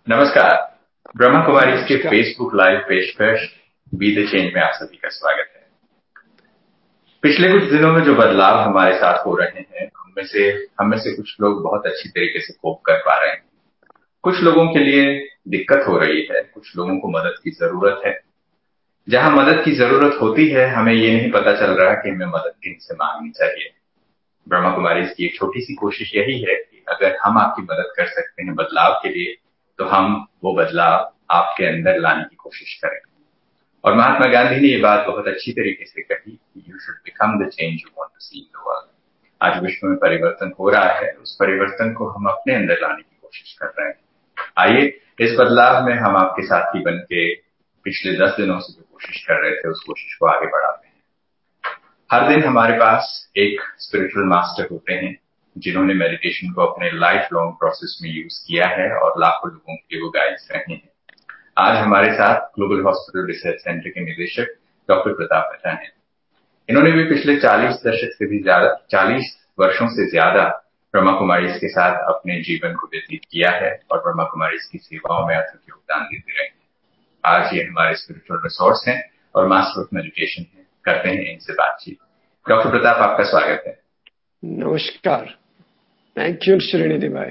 नमस्कार। ब्रह्मा कुमारी के नमस्कार। फेसबुक लाइव पेशकश बी द चेंज में आप सभी का स्वागत है। पिछले कुछ दिनों में जो बदलाव हमारे साथ हो रहे हैं हम में से कुछ लोग बहुत अच्छी तरीके से कोप कर पा रहे हैं। कुछ लोगों के लिए दिक्कत हो रही है, कुछ लोगों को मदद की जरूरत है। जहां मदद की जरूरत होती है हमें ये नहीं पता चल रहा कि हमें मदद किन से मांगनी चाहिए। ब्रह्मा कुमारी की एक छोटी सी कोशिश यही है कि अगर हम आपकी मदद कर सकते हैं बदलाव के लिए, तो हम वो बदलाव आपके अंदर लाने की कोशिश करें। और महात्मा गांधी ने ये बात बहुत अच्छी तरीके से कही, you should become the change you want to see in the world. आज विश्व में परिवर्तन हो रहा है, उस परिवर्तन को हम अपने अंदर लाने की कोशिश कर रहे हैं। आइए इस बदलाव में हम आपके साथी बन के पिछले 10 दिनों से जो कोशिश कर रहे थे उस कोशिश को आगे बढ़ाते हैं। हर दिन हमारे पास एक स्पिरिचुअल मास्टर होते हैं जिन्होंने मेडिटेशन को अपने लाइफ लॉन्ग प्रोसेस में यूज किया है और लाखों लोगों के लिए वो गाइड्स रहे हैं। आज हमारे साथ ग्लोबल हॉस्पिटल रिसर्च सेंटर के निदेशक डॉक्टर प्रताप मेहता हैं। इन्होंने भी पिछले 40 वर्षों से ज्यादा ब्रह्मा कुमारी के साथ अपने जीवन को व्यतीत किया है और ब्रह्मा कुमारी की सेवाओं में अथक योगदान देते रहे हैं। आज ये हमारे स्पिरिचुअल रिसोर्स हैं और मास्टर ऑफ मेडिटेशन है। करते हैं इनसे बातचीत। डॉक्टर प्रताप, आपका स्वागत है। नमस्कार। थैंक यू श्रीनिधि भाई।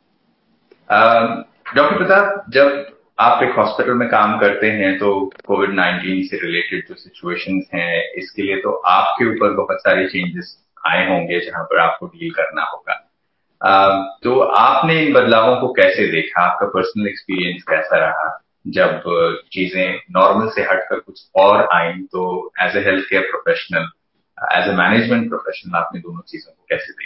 डॉक्टर प्रताप, जब आप एक हॉस्पिटल में काम करते हैं तो कोविड-19 से रिलेटेड जो सिचुएशंस हैं, इसके लिए तो आपके ऊपर बहुत सारे चेंजेस आए होंगे जहां पर आपको डील करना होगा। तो आपने इन बदलावों को कैसे देखा? आपका पर्सनल एक्सपीरियंस कैसा रहा जब चीजें नॉर्मल से हटकर कुछ और आई? तो as a health care professional, as a management professional, आपने दोनों चीजों को कैसे देखा?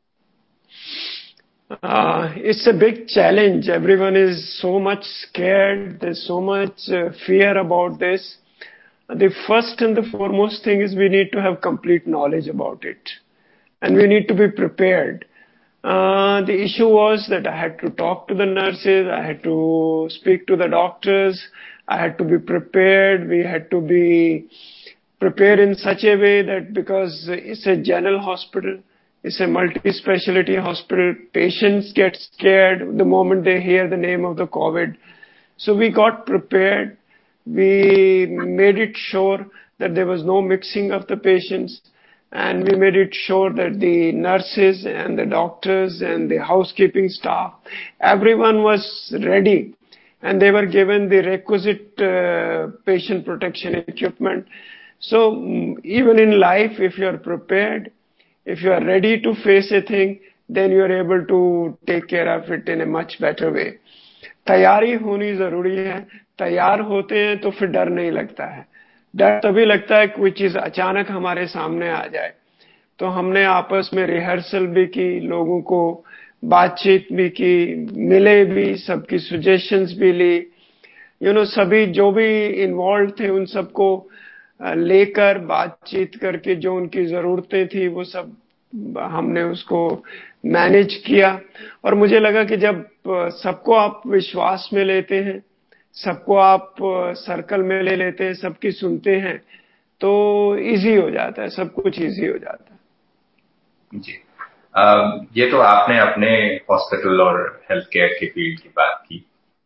It's a big challenge. Everyone is so much scared. There's so much fear about this. The first and the foremost thing is we need to have complete knowledge about it. And we need to be prepared. The issue was that I had to talk to the nurses, I had to speak to the doctors, I had to be prepared, we had to be prepared in such a way that because it's a general hospital, it's a multi-specialty hospital, patients get scared the moment they hear the name of the COVID. So we got prepared, we made it sure that there was no mixing of the patients, and we made it sure that the nurses and the doctors and the housekeeping staff, everyone was ready and they were given the requisite patient protection equipment. So even in life, if you are prepared, if you are ready to face a thing, then you are able to take care of it in a much better way. तैयारी होनी जरूरी है। तैयार होते हैं तो फिर डर नहीं लगता है। डर तभी लगता है कोई चीज अचानक हमारे सामने आ जाए। तो हमने आपस में रिहर्सल भी की, लोगों को बातचीत भी की, मिले भी, सबकी सजेशंस भी ली। सभी जो भी इन्वॉल्व थे उन सबको लेकर बातचीत करके जो उनकी जरूरतें थी वो सब हमने उसको मैनेज किया। और मुझे लगा कि जब सबको आप विश्वास में लेते हैं, सबको आप सर्कल में ले लेते हैं, सबकी सुनते हैं, तो इजी हो जाता है, सब कुछ इजी हो जाता है। जी। ये तो आपने अपने हॉस्पिटल और हेल्थ केयर के फील्ड की बात की।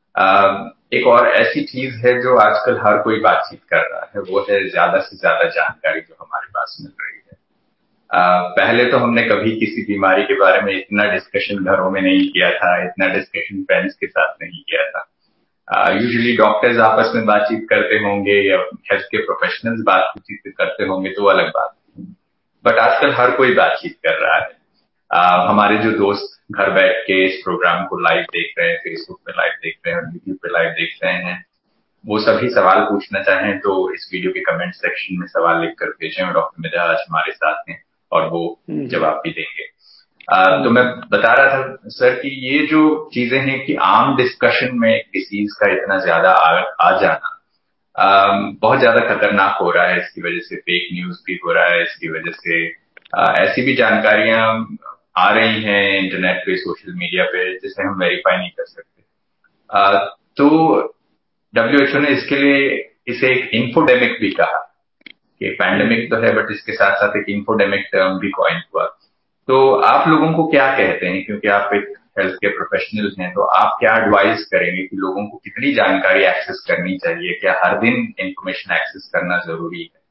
एक और ऐसी चीज है जो आजकल हर कोई बातचीत कर रहा है, वो है ज्यादा से ज्यादा जानकारी जो हमारे पास मिल रही है। पहले तो हमने कभी किसी बीमारी के बारे में इतना डिस्कशन घरों में नहीं किया था, इतना डिस्कशन फ्रेंड्स के साथ नहीं किया था। यूजुअली डॉक्टर्स आपस में बातचीत करते होंगे या हेल्थ के प्रोफेशनल्स बातचीत करते होंगे तो अलग बात। बट आजकल हर कोई बातचीत कर रहा है। हमारे जो दोस्त घर बैठ के इस प्रोग्राम को लाइव देख रहे हैं, फेसबुक पे लाइव देख रहे हैं, यूट्यूब पे लाइव देख रहे हैं, वो सभी सवाल पूछना चाहें तो इस वीडियो के कमेंट सेक्शन में सवाल लिखकर भेजें और डॉक्टर मेहता आज हमारे साथ हैं और वो जवाब भी देंगे। तो मैं बता रहा था सर कि ये जो चीजें हैं कि आम डिस्कशन में डिसीज का इतना ज्यादा आ जाना बहुत ज्यादा खतरनाक हो रहा है। इसकी वजह से फेक न्यूज भी हो रहा है, इसकी वजह से ऐसी भी जानकारियां आ रही हैं इंटरनेट पे, सोशल मीडिया पे, जिसे हम वेरीफाई नहीं कर सकते। तो डब्ल्यूएचओ ने इसके लिए इसे एक इन्फोडेमिक भी कहा कि पैंडेमिक तो है बट इसके साथ साथ एक इन्फोडेमिक टर्म भी कॉइन हुआ। तो आप लोगों को क्या कहते हैं, क्योंकि आप एक हेल्थ केयर प्रोफेशनल हैं, तो आप क्या एडवाइस करेंगे कि लोगों को कितनी जानकारी एक्सेस करनी चाहिए? क्या हर दिन इंफॉर्मेशन एक्सेस करना जरूरी है?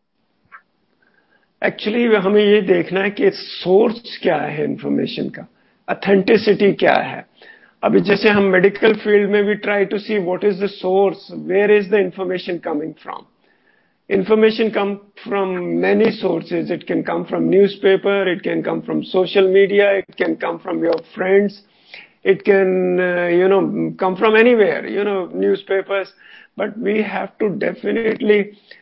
एक्चुअली हमें ये देखना है कि सोर्स क्या है इंफॉर्मेशन का, ऑथेंटिसिटी क्या है। अभी जैसे हम मेडिकल फील्ड में भी try to see what is the source, where is the information coming from. Information come from many sources. It can come from newspaper, it can come from social media, it can come from your friends, it can come from anywhere, newspapers. But we have to definitely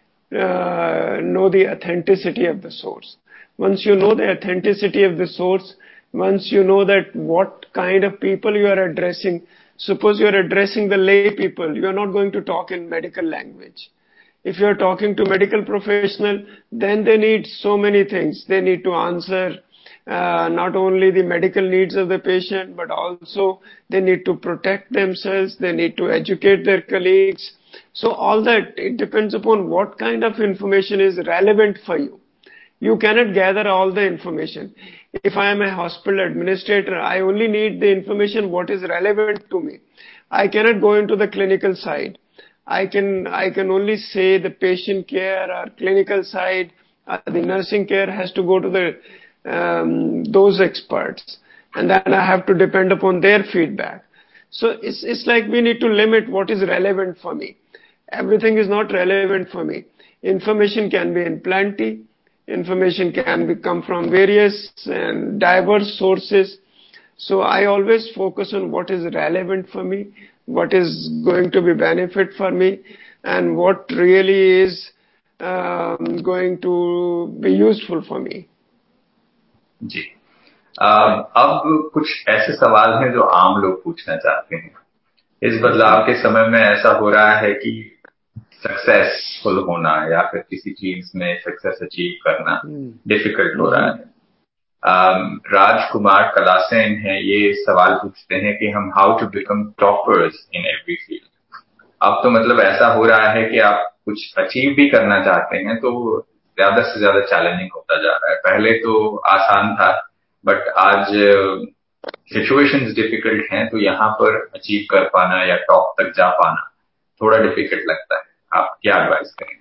know the authenticity of the source. Once you know the authenticity of the source, once you know that what kind of people you are addressing, suppose you are addressing the lay people, you are not going to talk in medical language. If you're talking to medical professional, then they need so many things. They need to answer not only the medical needs of the patient, but also they need to protect themselves. They need to educate their colleagues. So all that, it depends upon what kind of information is relevant for you. You cannot gather all the information. If I am a hospital administrator, I only need the information what is relevant to me. I cannot go into the clinical side. I can only say the patient care or clinical side, the nursing care has to go to those experts, and then I have to depend upon their feedback. So it's like we need to limit what is relevant for me. Everything is not relevant for me. Information can be in plenty. Information can come from various and diverse sources. So I always focus on what is relevant for me, what is going to be benefit for me, and what really is going to be useful for me. जी, अब कुछ ऐसे सवाल हैं जो आम लोग पूछना चाहते हैं। इस बदलाव के समय में ऐसा हो रहा है कि सक्सेसफुल होना या फिर किसी चीज में सक्सेस अचीव करना डिफिकल्ट हो रहा है। राजकुमार कलासेन है, ये सवाल पूछते हैं कि हम how to become toppers in every field. अब तो मतलब ऐसा हो रहा है कि आप कुछ अचीव भी करना चाहते हैं तो ज्यादा से ज्यादा चैलेंजिंग होता जा रहा है। पहले तो आसान था, बट आज सिचुएशंस डिफिकल्ट हैं, तो यहाँ पर अचीव कर पाना या टॉप तक जा पाना थोड़ा डिफिकल्ट लगता है। आप क्या एडवाइस करेंगे?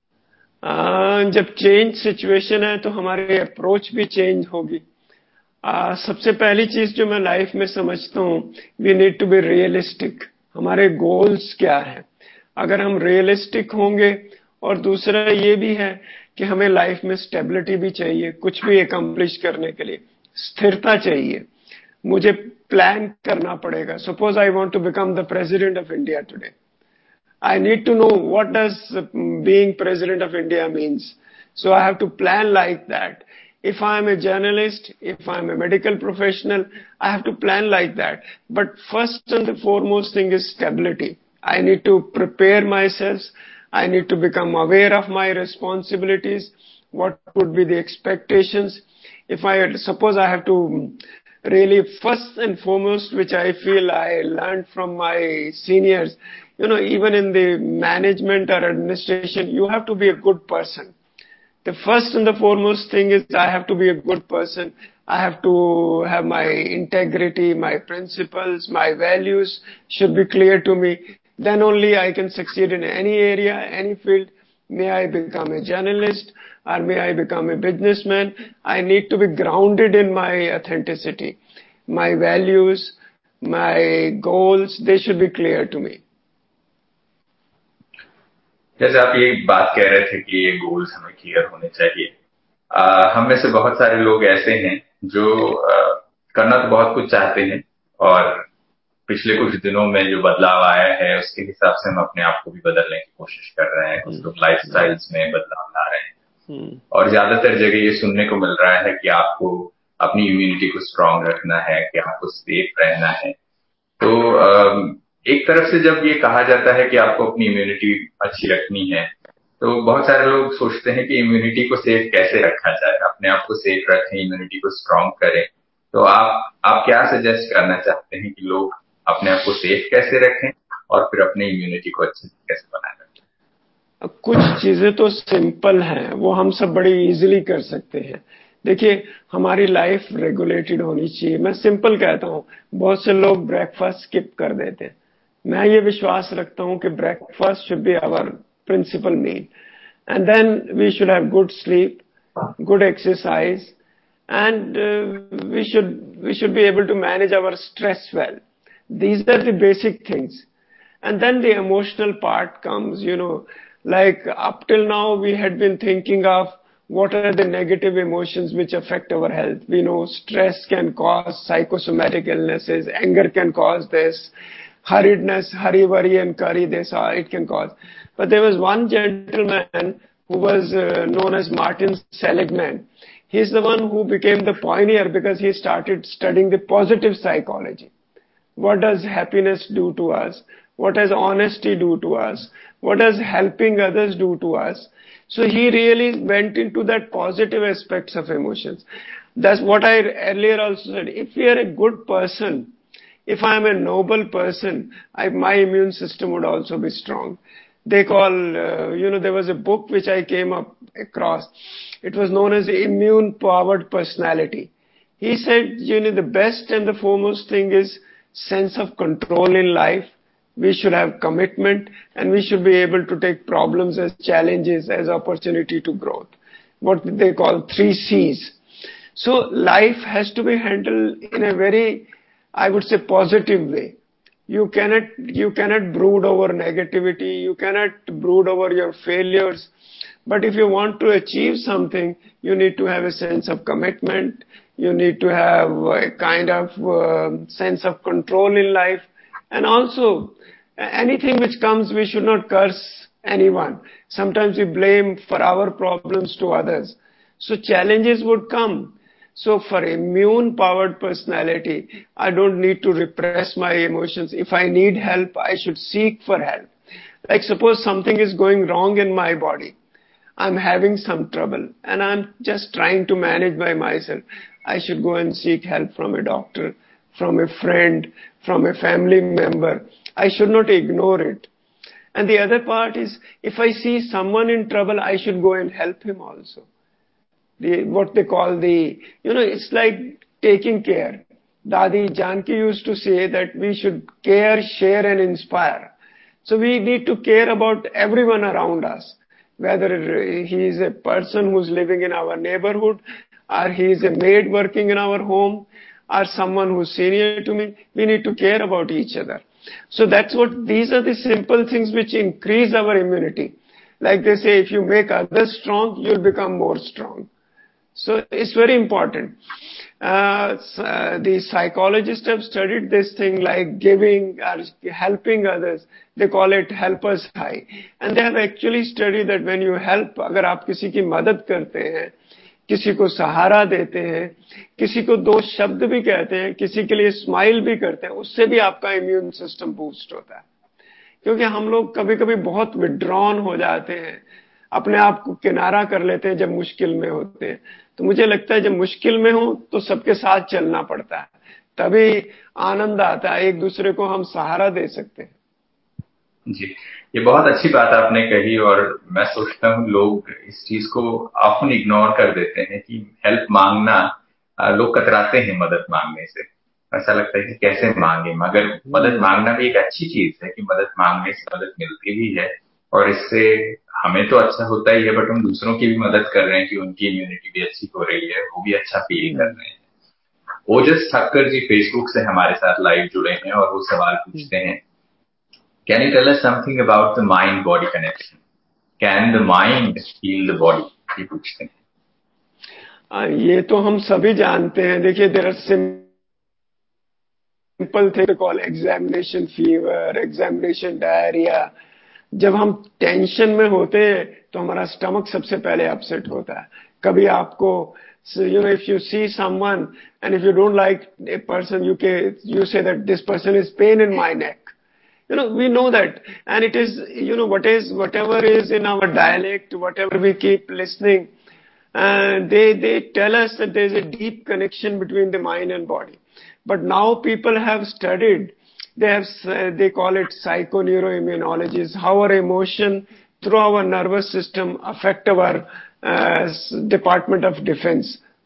जब चेंज सिचुएशन है तो हमारी अप्रोच भी चेंज होगी। सबसे पहली चीज जो मैं लाइफ में समझता हूँ, we need to be realistic. हमारे गोल्स क्या है? अगर हम रियलिस्टिक होंगे, और दूसरा ये भी है कि हमें लाइफ में स्टेबिलिटी भी चाहिए। कुछ भी अकम्प्लिश करने के लिए स्थिरता चाहिए। मुझे प्लान करना पड़ेगा। Suppose I want to become the president of India today. I need to know what does being president of India means. So I have to plan like that. If I am a journalist, if I am a medical professional, I have to plan like that. But first and the foremost thing is stability. I need to prepare myself. I need to become aware of my responsibilities. What would be the expectations? If I suppose I have to really first and foremost, which I feel I learned from my seniors, even in the management or administration, you have to be a good person. The first and the foremost thing is I have to be a good person. I have to have my integrity, my principles, my values should be clear to me. Then only I can succeed in any area, any field. May I become a journalist or may I become a businessman, I need to be grounded in my authenticity. My values, my goals, they should be clear to me. जैसे आप ये बात कह रहे थे कि ये goals हमें क्लियर होने चाहिए, हम में से बहुत सारे लोग ऐसे हैं जो करना तो बहुत कुछ चाहते हैं, और पिछले कुछ दिनों में जो बदलाव आया है उसके हिसाब से हम अपने आप को भी बदलने की कोशिश कर रहे हैं। कुछ लोग लाइफस्टाइल्स में बदलाव ला रहे हैं, और ज्यादातर जगह ये सुनने को मिल रहा है कि आपको अपनी इम्यूनिटी को स्ट्रांग रखना है, कि आपको सेफ रहना है। तो एक तरफ से जब ये कहा जाता है कि आपको अपनी इम्यूनिटी अच्छी रखनी है, तो बहुत सारे लोग सोचते हैं कि इम्यूनिटी को सेफ कैसे रखा जाए, अपने आप को सेफ रखें, इम्यूनिटी को स्ट्रांग करें। तो आप क्या सजेस्ट करना चाहते हैं कि लोग अपने आप को सेफ कैसे रखें और फिर अपनी इम्यूनिटी को अच्छे से कैसे बनाए रखें? कुछ चीजें तो सिंपल हैं, वो हम सब बड़ी इजीली कर सकते हैं। देखिए, हमारी लाइफ रेगुलेटेड होनी चाहिए। मैं सिंपल कहता हूँ, बहुत से लोग ब्रेकफास्ट स्किप कर देते हैं। मैं ये विश्वास रखता हूँ कि breakfast should be our principal meal, and then we should have good sleep, good exercise, and we should be able to manage our stress well. These are the basic things. And then the emotional part comes, like up till now we had been thinking of what are the negative emotions which affect our health. We know stress can cause psychosomatic illnesses, anger can cause this, hurriedness, hurry, worry and curry, this, it can cause. But there was one gentleman who was known as Martin Seligman. He's the one who became the pioneer because he started studying the positive psychology. What does happiness do to us? What does honesty do to us? What does helping others do to us? So he really went into that positive aspects of emotions. That's what I earlier also said. If we are a good person, if I am a noble person, my immune system would also be strong. They call, there was a book which I came up across. It was known as Immune Powered Personality. He said, the best and the foremost thing is sense of control in life. We should have commitment, and we should be able to take problems as challenges, as opportunity to growth. What they call 3 C's. So life has to be handled in a very, I would say, positive way. You cannot brood over negativity. You cannot brood over your failures. But if you want to achieve something, you need to have a sense of commitment. You need to have a kind of sense of control in life. And also, anything which comes, we should not curse anyone. Sometimes we blame for our problems to others. So challenges would come. So for immune powered personality, I don't need to repress my emotions. If I need help, I should seek for help. Like suppose something is going wrong in my body. I'm having some trouble and I'm just trying to manage by myself. I should go and seek help from a doctor, from a friend, from a family member. I should not ignore it. And the other part is, if I see someone in trouble, I should go and help him also. What they call it's like taking care. Dadi Janki used to say that we should care, share and inspire. So we need to care about everyone around us. Whether he is a person who's living in our neighborhood, or he is a maid working in our home, or someone who's senior to me, we need to care about each other. So these are the simple things which increase our immunity. Like they say, if you make others strong, you'll become more strong. So it's very important. The psychologists have studied this thing like giving or helping others. They call it helpers high. And they have actually studied that when you help, अगर आप किसी की मदद करते हैं, किसी को सहारा देते हैं, किसी को 2 शब्द भी कहते हैं, किसी के लिए स्माइल भी करते हैं, उससे भी आपका इम्यून सिस्टम बूस्ट होता है. क्योंकि हम लोग कभी-कभी बहुत विड्रॉन हो जाते हैं, अपने आप को किनारा कर लेते हैं जब मुश्किल में होते हैं. तो मुझे लगता है जब मुश्किल में हो तो सबके साथ चलना पड़ता है, तभी आनंद आता है, एक दूसरे को हम सहारा दे सकते हैं. जी, ये बहुत अच्छी बात आपने कही और मैं सोचता हूँ लोग इस चीज को ऑफन इग्नोर कर देते हैं कि हेल्प मांगना, लोग कतराते हैं मदद मांगने से. ऐसा लगता है कि कैसे मांगे, मगर मदद मांगना भी एक अच्छी चीज है कि मदद मांगने से मदद मिलती भी है और इससे हमें तो अच्छा होता ही है, बट हम दूसरों की भी मदद कर रहे हैं कि उनकी इम्यूनिटी भी अच्छी हो रही है, वो भी अच्छा फील कर रहे हैं. ओजस ठक्कर जी फेसबुक से हमारे साथ लाइव जुड़े हैं और वो सवाल पूछते हैं, can you tell us something about the mind body connection? Can the mind heal the body? ये पूछते हैं. ये तो हम सभी जानते हैं. देखिए, there are simple thing call examination fever, examination diarrhoea. जब हम टेंशन में होते हैं तो हमारा स्टमक सबसे पहले अपसेट होता है. कभी आपको if you see someone and if you don't like a person, you say that this person is pain in my neck. We know that, and it is whatever is in our dialect, whatever we keep listening, they tell us that there is a deep connection between the mind and body. But now people have studied. They call it psychoneuroimmunology, how our emotion through our nervous system affect our Department of Defense,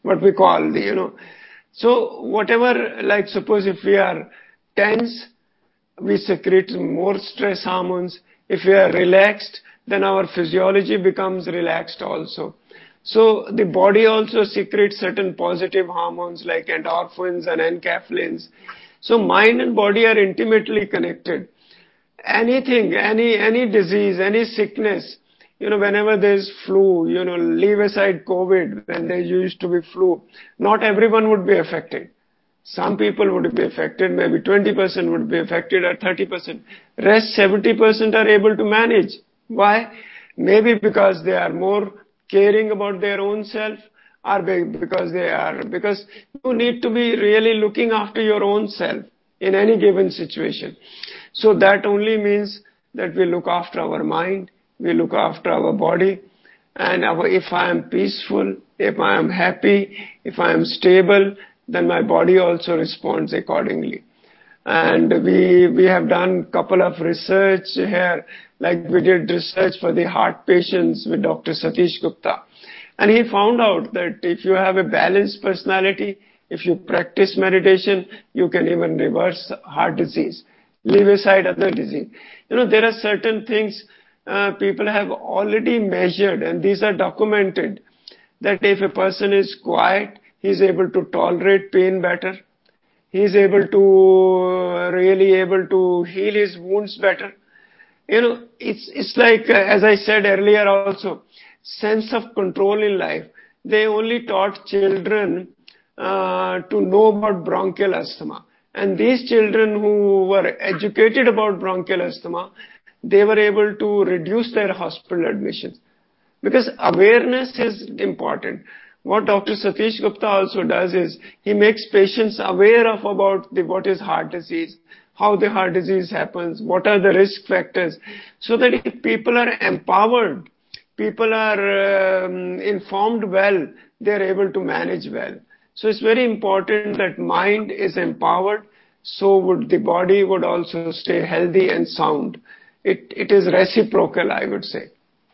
what we call the. So whatever, like suppose if we are tense, we secrete more stress hormones. If we are relaxed, then our physiology becomes relaxed also. So the body also secretes certain positive hormones like endorphins and enkephalins. So mind and body are intimately connected. Anything, any disease, any sickness, whenever there's flu, leave aside COVID, when there used to be flu, not everyone would be affected. Some people would be affected, maybe 20% would be affected or 30%. Rest 70% are able to manage. Why? Maybe because they are more caring about their own self, or because you need to be really looking after your own self in any given situation. So that only means that we look after our mind, we look after our body, and if I am peaceful, if I am happy, if I am stable, then my body also responds accordingly. And we have done couple of research here, like we did research for the heart patients with Dr. Satish Gupta. And he found out that if you have a balanced personality, if you practice meditation, you can even reverse heart disease. Leave aside other disease. There are certain things people have already measured, and these are documented, that if a person is quiet, he is able to tolerate pain better. He is really able to heal his wounds better. It's like, as I said earlier also, sense of control in life. They only taught children to know about bronchial asthma. And these children who were educated about bronchial asthma, they were able to reduce their hospital admissions. Because awareness is important. What Dr. Satish Gupta also does is, he makes patients aware of about what is heart disease, how the heart disease happens, what are the risk factors, so that if people are empowered, people are informed well, they are able to manage well. So it's very important that mind is empowered, so would the body would also stay healthy and sound. It is reciprocal, I would say.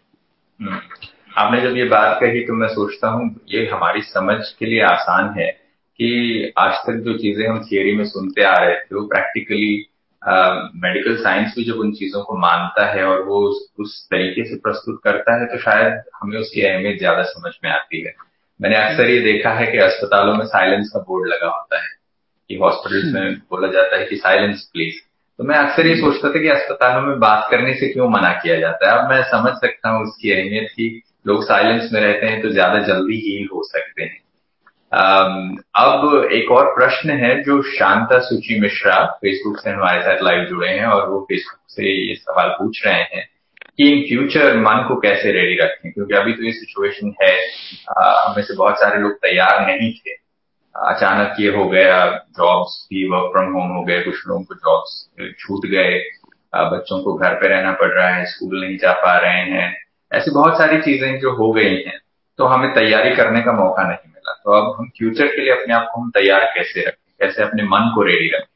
आपने जब ये बात कही तो मैं सोचता हूँ ये हमारी समझ के लिए आसान है कि आज तक जो चीजें हम थियरी में सुनते आ रहे थे वो प्रैक्टिकली मेडिकल साइंस भी जब उन चीजों को मानता है और वो उस तरीके से प्रस्तुत करता है तो शायद हमें उसकी अहमियत ज्यादा समझ में आती है। मैंने अक्सर ये देखा है कि अस्पतालों में साइलेंस का बोर्ड लगा होता है कि हॉस्पिटल्स में बोला जाता है कि साइलेंस प्लीज। तो मैं अक्सर ये सोचता था कि अस्पतालों में बात करने से क्यों मना किया जाता है। अब मैं समझ सकता हूँ उसकी अहमियत की, लोग साइलेंस में रहते हैं तो ज्यादा जल्दी हील हो सकते हैं। अब एक और प्रश्न है जो शांता सुची मिश्रा फेसबुक से हमारे साथ लाइव जुड़े हैं और वो फेसबुक से ये सवाल पूछ रहे हैं कि इन फ्यूचर मन को कैसे रेडी रखें, क्योंकि अभी तो ये सिचुएशन है, हमें से बहुत सारे लोग तैयार नहीं थे, अचानक ये हो गया, जॉब्स भी वर्क फ्रॉम होम हो गए, कुछ लोगों को जॉब्स छूट गए, बच्चों को घर पे रहना पड़ रहा है, स्कूल नहीं जा पा रहे हैं, ऐसी बहुत सारी चीजें जो हो गई हैं, तो हमें तैयारी करने का मौका नहीं मिला। तो अब हम फ्यूचर के लिए अपने आप को हम तैयार कैसे रखें, कैसे अपने मन को रेडी रखें?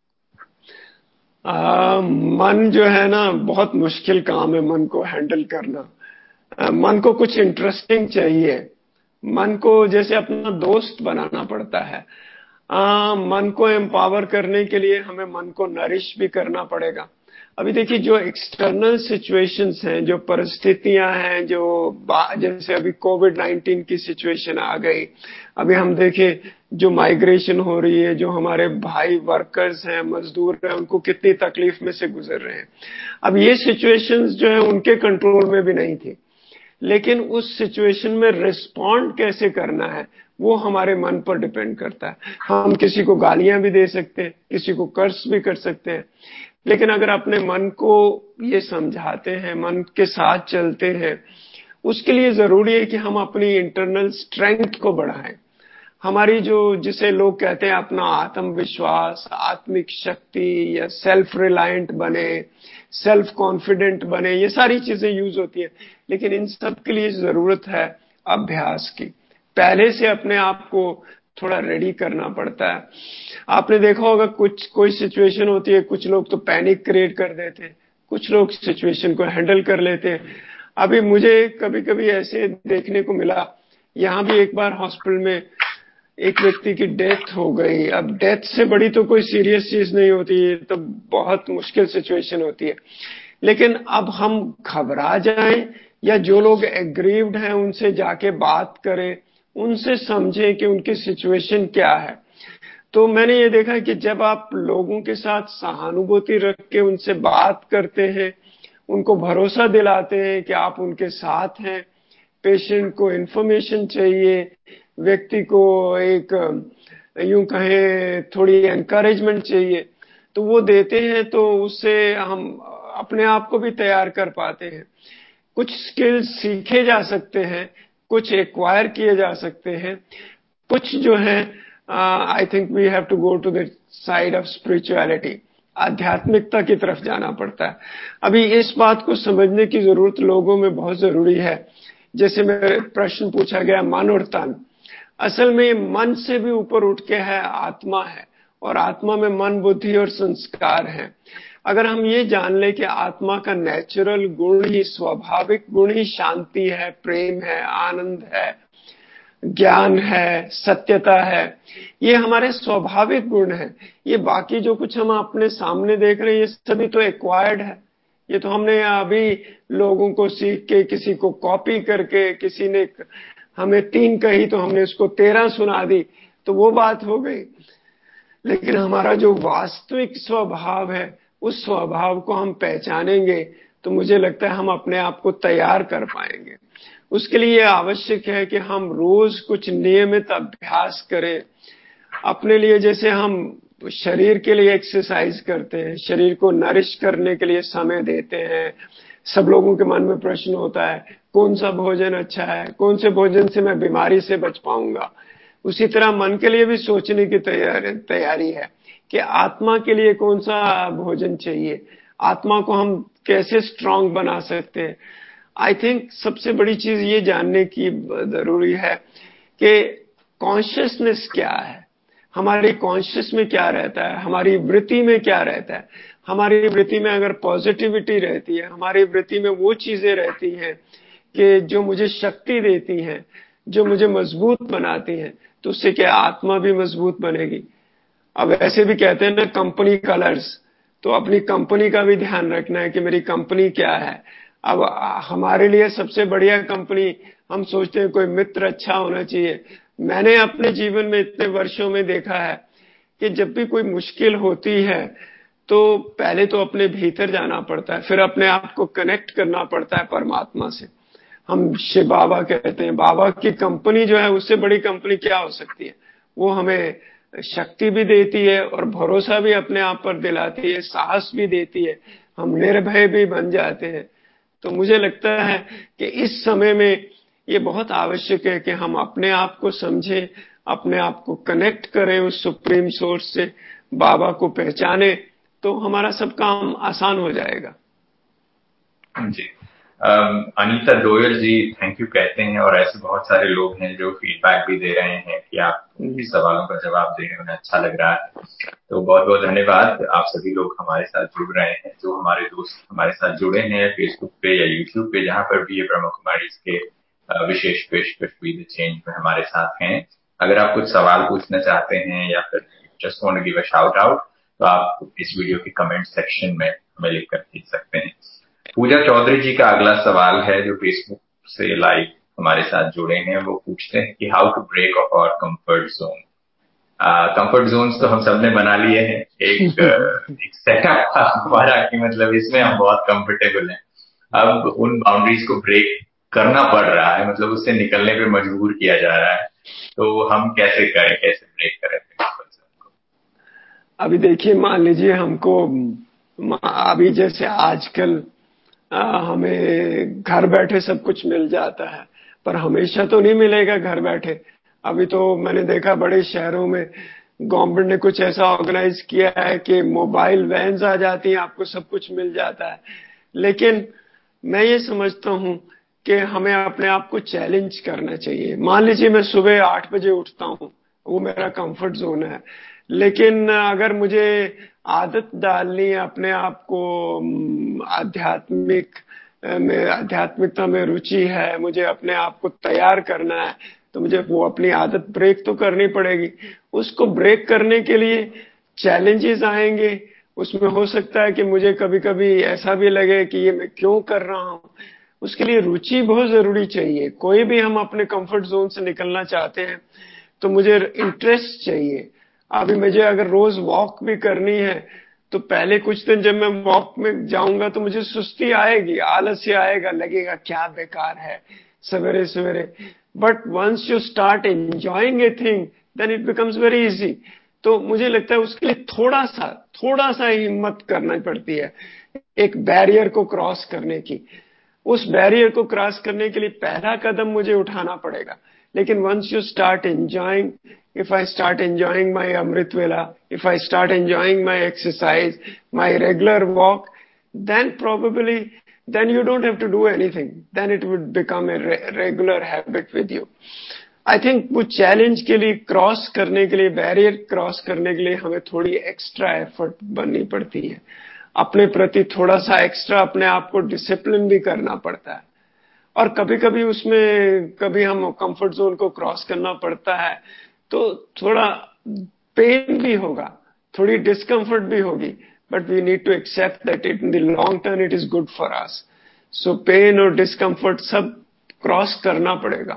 मन जो है ना, बहुत मुश्किल काम है मन को हैंडल करना। मन को कुछ इंटरेस्टिंग चाहिए, मन को जैसे अपना दोस्त बनाना पड़ता है। मन को एम्पावर करने के लिए हमें मन को नरिश भी करना पड़ेगा। अभी देखिए जो एक्सटर्नल सिचुएशंस हैं, जो परिस्थितियां हैं, जो जैसे अभी कोविड-19 की सिचुएशन आ गई, अभी हम देखें जो माइग्रेशन हो रही है, जो हमारे भाई वर्कर्स हैं, मजदूर हैं, उनको कितनी तकलीफ में से गुजर रहे हैं। अब ये सिचुएशंस जो है उनके कंट्रोल में भी नहीं थी, लेकिन उस सिचुएशन में रिस्पॉन्ड कैसे करना है वो हमारे मन पर डिपेंड करता है। हम किसी को गालियां भी दे सकते हैं, किसी को कर्स भी कर सकते हैं, लेकिन अगर अपने मन को ये समझाते हैं, मन के साथ चलते हैं, उसके लिए जरूरी है कि हम अपनी इंटरनल स्ट्रेंथ को बढ़ाएं। हमारी जिसे लोग कहते हैं अपना आत्मविश्वास, आत्मिक शक्ति, या सेल्फ रिलायंट बने, सेल्फ कॉन्फिडेंट बने, ये सारी चीजें यूज होती है, लेकिन इन सब के लिए जरूरत है अभ्यास की। पहले से अपने आप को थोड़ा रेडी करना पड़ता है। आपने देखा होगा कोई सिचुएशन होती है, कुछ लोग तो पैनिक क्रिएट कर देते हैं, कुछ लोग सिचुएशन को हैंडल कर लेते हैं। अभी मुझे कभी कभी ऐसे देखने को मिला, यहाँ भी एक बार हॉस्पिटल में एक व्यक्ति की डेथ हो गई। अब डेथ से बड़ी तो कोई सीरियस चीज नहीं होती है, तो बहुत मुश्किल सिचुएशन होती है। लेकिन अब हम घबरा जाएं या जो लोग एग्रीव्ड हैं उनसे जाके बात करें, उनसे समझें कि उनकी सिचुएशन क्या है। तो मैंने ये देखा कि जब आप लोगों के साथ सहानुभूति रख के उनसे बात करते हैं, उनको भरोसा दिलाते हैं कि आप उनके साथ हैं, पेशेंट को इन्फॉर्मेशन चाहिए, व्यक्ति को एक यूं कहें थोड़ी एनकरेजमेंट चाहिए, तो वो देते हैं, तो उससे हम अपने आप को भी तैयार कर पाते हैं। कुछ स्किल्स सीखे जा सकते हैं, कुछ एक्वायर किए जा सकते हैं, कुछ जो है I think we have to go to the side of spirituality, आध्यात्मिकता की तरफ जाना पड़ता है। अभी इस बात को समझने की जरूरत लोगों में बहुत जरूरी है। जैसे मेरे प्रश्न पूछा गया मन और तन, असल में मन से भी ऊपर उठ के है आत्मा है, और आत्मा में मन बुद्धि और संस्कार है। अगर हम ये जान ले कि आत्मा का नेचुरल गुण ही, स्वाभाविक गुण ही शांति है, प्रेम है, आनंद है, ज्ञान है, सत्यता है, ये हमारे स्वाभाविक गुण हैं। ये बाकी जो कुछ हम अपने सामने देख रहे हैं ये सभी तो एक्वायर्ड है। ये तो हमने अभी लोगों को सीख के, किसी को कॉपी करके, किसी ने हमें 3 कही तो हमने उसको 13 सुना दी, तो वो बात हो गई। लेकिन हमारा जो वास्तविक स्वभाव है, उस स्वभाव को हम पहचानेंगे तो मुझे लगता है हम अपने आप को तैयार कर पाएंगे। उसके लिए आवश्यक है कि हम रोज कुछ नियमित अभ्यास करें अपने लिए। जैसे हम शरीर के लिए एक्सरसाइज करते हैं, शरीर को नरिश करने के लिए समय देते हैं। सब लोगों के मन में प्रश्न होता है कौन सा भोजन अच्छा है, कौन से भोजन से मैं बीमारी से बच पाऊंगा। उसी तरह मन के लिए भी सोचने की तैयारी है कि आत्मा के लिए कौन सा भोजन चाहिए, आत्मा को हम कैसे स्ट्रांग बना सकते हैं। आई थिंक सबसे बड़ी चीज ये जानने की जरूरी है कि कॉन्शियसनेस क्या है, हमारी कॉन्शियस में क्या रहता है, हमारी वृत्ति में क्या रहता है। हमारी वृत्ति में अगर पॉजिटिविटी रहती है, हमारी वृत्ति में वो चीजें रहती हैं कि जो मुझे शक्ति देती हैं, जो मुझे मजबूत बनाती हैं, तो उससे क्या आत्मा भी मजबूत बनेगी। अब ऐसे भी कहते हैं ना कंपनी कलर्स, तो अपनी कंपनी का भी ध्यान रखना है कि मेरी कंपनी क्या है। अब हमारे लिए सबसे बढ़िया कंपनी, हम सोचते हैं कोई मित्र अच्छा होना चाहिए। मैंने अपने जीवन में इतने वर्षों में देखा है कि जब भी कोई मुश्किल होती है तो पहले तो अपने भीतर जाना पड़ता है, फिर अपने आप को कनेक्ट करना पड़ता है परमात्मा से। हम शिव बाबा कहते हैं, बाबा की कंपनी जो है उससे बड़ी कंपनी क्या हो सकती है। वो हमें शक्ति भी देती है और भरोसा भी अपने आप पर दिलाती है, साहस भी देती है, हम निर्भय भी बन जाते हैं। तो मुझे लगता है कि इस समय में ये बहुत आवश्यक है कि हम अपने आप को समझें, अपने आप को कनेक्ट करें उस सुप्रीम सोर्स से, बाबा को पहचाने, तो हमारा सब काम आसान हो जाएगा। जी। अनीता डोयल जी थैंक यू कहते हैं, और ऐसे बहुत सारे लोग हैं जो फीडबैक भी दे रहे हैं कि आप उनके सवालों का जवाब दे रहे हैं, उन्हें अच्छा लग रहा है। तो बहुत बहुत धन्यवाद। आप सभी लोग हमारे साथ जुड़ रहे हैं, जो हमारे दोस्त हमारे साथ जुड़े हैं फेसबुक पे या यूट्यूब पे, जहां पर भी ये ब्रह्म कुमारी के विशेष पेशकश बी द चेंज में हमारे साथ हैं। अगर आप कुछ सवाल पूछना चाहते हैं या फिर just want to give a shout out, तो आप इस वीडियो के कमेंट सेक्शन में हमें लिखकर भेज सकते हैं। पूजा चौधरी जी का अगला सवाल है, जो फेसबुक से लाइव हमारे साथ जुड़े हैं। वो पूछते हैं कि how to break off our comfort zone. Comfort zones तो हम सब ने बना लिए हैं, एक सेटअप हमारा कि मतलब इसमें हम बहुत कंफर्टेबल हैं। अब उन बाउंड्रीज को ब्रेक करना पड़ रहा है, मतलब उससे निकलने पे मजबूर किया जा रहा है। तो हम कैसे करें, कैसे ब्रेक करें कंफर्ट जोन को? अभी देखिए, मान लीजिए हमको अभी जैसे आजकल हमें घर बैठे सब कुछ मिल जाता है, पर हमेशा तो नहीं मिलेगा घर बैठे। अभी तो मैंने देखा बड़े शहरों में गवर्नमेंट ने कुछ ऐसा ऑर्गेनाइज किया है कि मोबाइल वैन्स आ जाती हैं, आपको सब कुछ मिल जाता है। लेकिन मैं ये समझता हूँ कि हमें अपने आप को चैलेंज करना चाहिए। मान लीजिए मैं सुबह 8 बजे उठता हूँ, वो मेरा कंफर्ट जोन है। लेकिन अगर मुझे आदत डालनी है अपने आप को, आध्यात्मिकता में रुचि है, मुझे अपने आप को तैयार करना है, तो मुझे वो अपनी आदत ब्रेक तो करनी पड़ेगी। उसको ब्रेक करने के लिए चैलेंजेस आएंगे, उसमें हो सकता है कि मुझे कभी कभी ऐसा भी लगे कि ये मैं क्यों कर रहा हूँ। उसके लिए रुचि बहुत जरूरी चाहिए। कोई भी हम अपने कंफर्ट जोन से निकलना चाहते हैं तो मुझे इंटरेस्ट चाहिए। अभी मुझे अगर रोज वॉक भी करनी है तो पहले कुछ दिन जब मैं वॉक में जाऊंगा तो मुझे सुस्ती आएगी, आलस्य आएगा, लगेगा क्या बेकार है सवेरे सवेरे। But once you start enjoying a thing then it becomes very easy. तो मुझे लगता है उसके लिए थोड़ा सा हिम्मत करना पड़ती है एक बैरियर को क्रॉस करने की। उस बैरियर को क्रॉस करने के लिए पहला कदम मुझे उठाना पड़ेगा। लेकिन once you start enjoying, if I start enjoying my Amrit Vela, if I start enjoying my exercise, my regular walk, then probably then you don't have to do anything. Then it would become a regular habit with you. I think वो challenge के लिए cross करने के लिए, barrier cross करने के लिए हमें थोड़ी एक्स्ट्रा एफर्ट बननी पड़ती है। अपने प्रति थोड़ा सा एक्स्ट्रा अपने आप को डिसिप्लिन भी करना पड़ता है। और कभी कभी उसमें कभी हम कंफर्ट जोन को क्रॉस करना पड़ता है तो थोड़ा पेन भी होगा, थोड़ी डिस्कम्फर्ट भी होगी, but we need to accept that it in the long term it is good for us. So pain और डिस्कम्फर्ट सब क्रॉस करना पड़ेगा।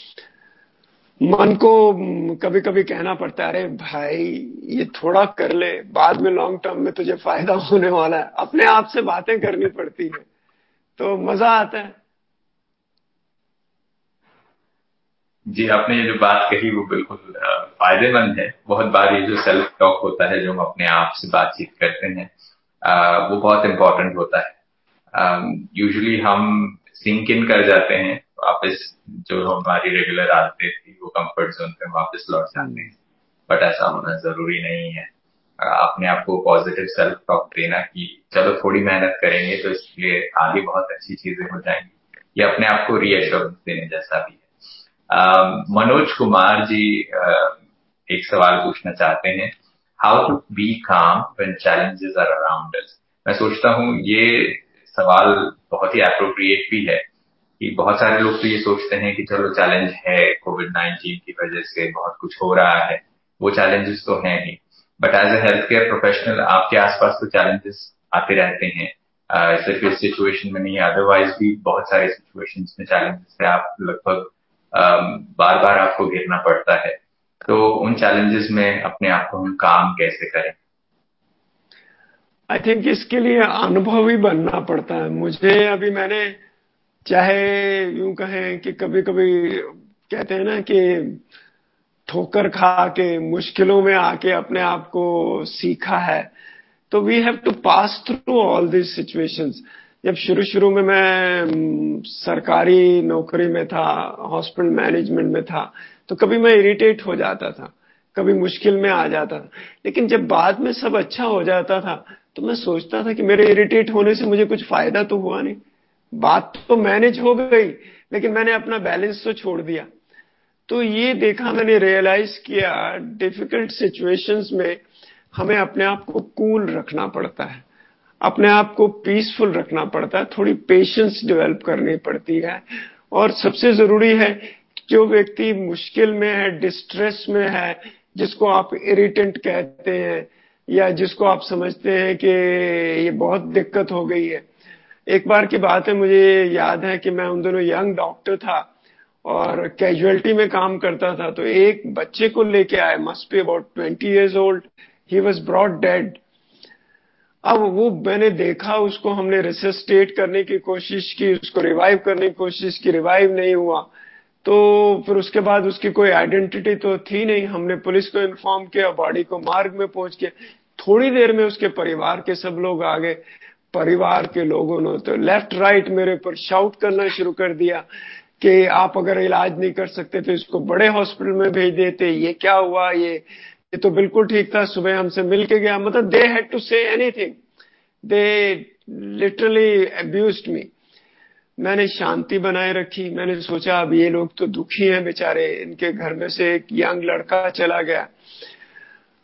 मन को कभी कभी कहना पड़ता है, अरे भाई ये थोड़ा कर ले, बाद में लॉन्ग टर्म में तुझे फायदा होने वाला है। अपने आप से बातें करनी पड़ती है तो मजा आता है। जी, आपने ये जो बात कही वो बिल्कुल फायदेमंद है। बहुत बार ये जो सेल्फ टॉक होता है, जो हम अपने आप से बातचीत करते हैं, वो बहुत इम्पोर्टेंट होता है। यूजुअली हम सिंक इन कर जाते हैं, वापस जो हमारी रेगुलर आदतें थी वो कंफर्ट जोन पे वापस लौट जाते हैं। बट ऐसा होना जरूरी नहीं है। अपने आप को पॉजिटिव सेल्फ टॉक देना कि चलो थोड़ी मेहनत करेंगे तो इसके लिए आगे बहुत अच्छी चीजें हो जाएंगी, ये अपने आप को रीएश्योरेंस देने जैसा भी है। मनोज कुमार जी एक सवाल पूछना चाहते हैं, how to be calm when challenges are around us. मैं सोचता हूँ ये सवाल बहुत ही एप्रोप्रिएट भी है कि बहुत सारे लोग तो ये सोचते हैं कि चलो चैलेंज है, कोविड-19 की वजह से बहुत कुछ हो रहा है, वो चैलेंजेस तो हैं ही। But as a health care professional आपके आसपास तो चैलेंजेस आते रहते हैं, सिर्फ इस सिचुएशन में नहीं, अदरवाइज भी बहुत सारे सिचुएशंस में चैलेंजेस से आप लगभग बार बार आपको घेरना पड़ता है। तो उन चैलेंजेस में अपने आप को हम काम कैसे करें? आई थिंक इसके लिए अनुभवी बनना पड़ता है। मुझे अभी मैंने, चाहे यूं कहें कि कभी कभी कहते हैं ना कि ठोकर खा के मुश्किलों में आके अपने आप को सीखा है। तो we have to pass through all this situations. जब शुरू शुरू में मैं सरकारी नौकरी में था, हॉस्पिटल मैनेजमेंट में था, तो कभी मैं इरिटेट हो जाता था, कभी मुश्किल में आ जाता था। लेकिन जब बाद में सब अच्छा हो जाता था तो मैं सोचता था कि मेरे इरिटेट होने से मुझे कुछ फायदा तो हुआ नहीं। बात तो मैनेज हो गई लेकिन मैंने अपना बैलेंस तो छोड़ दिया। तो ये देखा, मैंने रियलाइज किया डिफिकल्ट सिचुएशंस में हमें अपने आप को कूल रखना पड़ता है, अपने आप को पीसफुल रखना पड़ता है, थोड़ी पेशेंस डेवलप करनी पड़ती है। और सबसे जरूरी है जो व्यक्ति मुश्किल में है, डिस्ट्रेस में है, जिसको आप इरिटेंट कहते हैं या जिसको आप समझते हैं कि ये बहुत दिक्कत हो गई है। एक बार की बात है, मुझे याद है कि मैं उन दोनों यंग डॉक्टर था और कैजुअलिटी में काम करता था। तो एक बच्चे को लेके आए, must be about 20 years old, he was brought dead. अब वो मैंने देखा, उसको हमने रिसस्टेट करने की कोशिश की, उसको रिवाइव करने की कोशिश की, रिवाइव नहीं हुआ। तो फिर उसके बाद उसकी कोई आइडेंटिटी तो थी नहीं। हमने पुलिस को इन्फॉर्म किया, बॉडी को मार्ग में पहुंच के थोड़ी देर में उसके परिवार के सब लोग आ गए। परिवार के लोगों ने तो लेफ्ट राइट मेरे ऊपर शाउट करना शुरू कर दिया कि आप अगर इलाज नहीं कर सकते तो इसको बड़े हॉस्पिटल में भेज देते, ये क्या हुआ, ये तो बिल्कुल ठीक था, सुबह हमसे मिल के गया। मतलब they had to say anything, they literally abused me. मैंने शांति बनाए रखी। मैंने सोचा अब ये लोग तो दुखी हैं बेचारे, इनके घर में से एक यंग लड़का चला गया।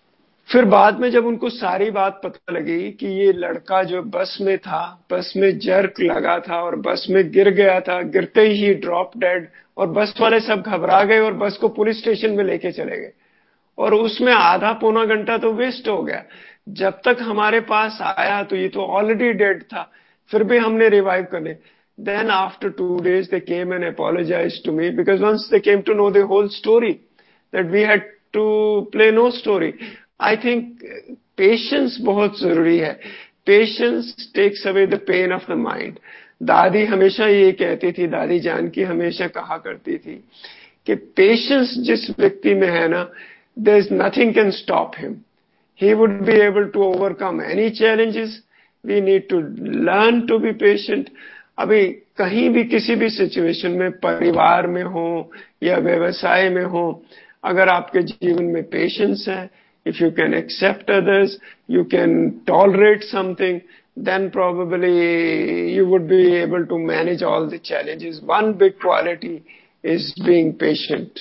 फिर बाद में जब उनको सारी बात पता लगी कि ये लड़का जो बस में था, बस में जर्क लगा था और बस में गिर गया था, गिरते ही ड्रॉप डेड, और बस वाले सब घबरा गए और बस को पुलिस स्टेशन में लेके चले गए, और उसमें आधा पौना घंटा तो वेस्ट हो गया। जब तक हमारे पास आया तो ये तो ऑलरेडी डेड था, फिर भी हमने रिवाइव कर लिया। Then after 2 days they came and apologized to me, because once they came to know the whole story, that we had to play no story. I think patience बहुत जरूरी है। Patience takes away the pain of the mind. दादी हमेशा ये कहती थी, दादी जानकी हमेशा कहा करती थी कि पेशेंस जिस व्यक्ति में है ना, there is nothing can stop him. He would be able to overcome any challenges. We need to learn to be patient. अभी कहीं भी किसी भी सिचुएशन में, परिवार में हो या व्यवसाय में हो, अगर आपके जीवन में पेशेंस है, if you can accept others, you can tolerate something, then probably you would be able to manage all the challenges. One big quality is being patient.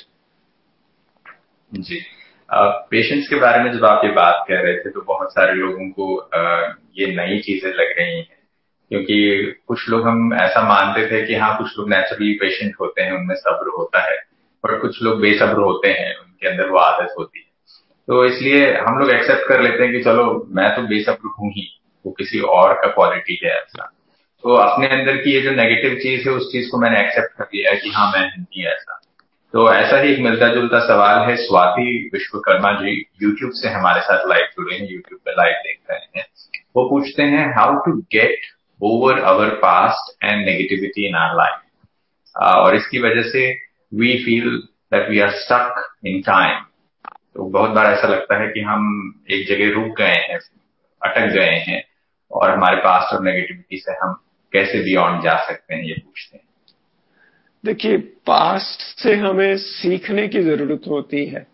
जी, पेशेंस के बारे में जब आप ये बात कह रहे थे तो बहुत सारे लोगों को ये नई चीजें लग रही हैं, क्योंकि कुछ लोग हम ऐसा मानते थे कि हाँ, कुछ लोग नेचुरली पेशेंट होते हैं, उनमें सब्र होता है, और कुछ लोग बेसब्र होते हैं, उनके अंदर वो आदत होती है। तो इसलिए हम लोग एक्सेप्ट कर लेते हैं कि चलो मैं तो बेसब्र हूं ही, वो किसी और का क्वालिटी है ऐसा। तो अपने अंदर की ये जो नेगेटिव चीज है उस चीज को मैंने एक्सेप्ट कर लिया है कि हाँ, मैं नहीं ऐसा। तो ऐसा ही एक मिलता जुलता सवाल है, स्वाति विश्वकर्मा जी यूट्यूब से हमारे साथ लाइव जुड़े हैं, यूट्यूब पे लाइव देख रहे हैं। वो पूछते हैं, how to get over our past and negativity in our life, और इसकी वजह से we feel that we are stuck in time. तो बहुत बार ऐसा लगता है कि हम एक जगह रुक गए हैं, अटक गए हैं, और हमारे पास्ट और नेगेटिविटी से हम कैसे बियॉन्ड जा सकते हैं, ये पूछते हैं। देखिए, पास्ट से हमें सीखने की जरूरत होती है।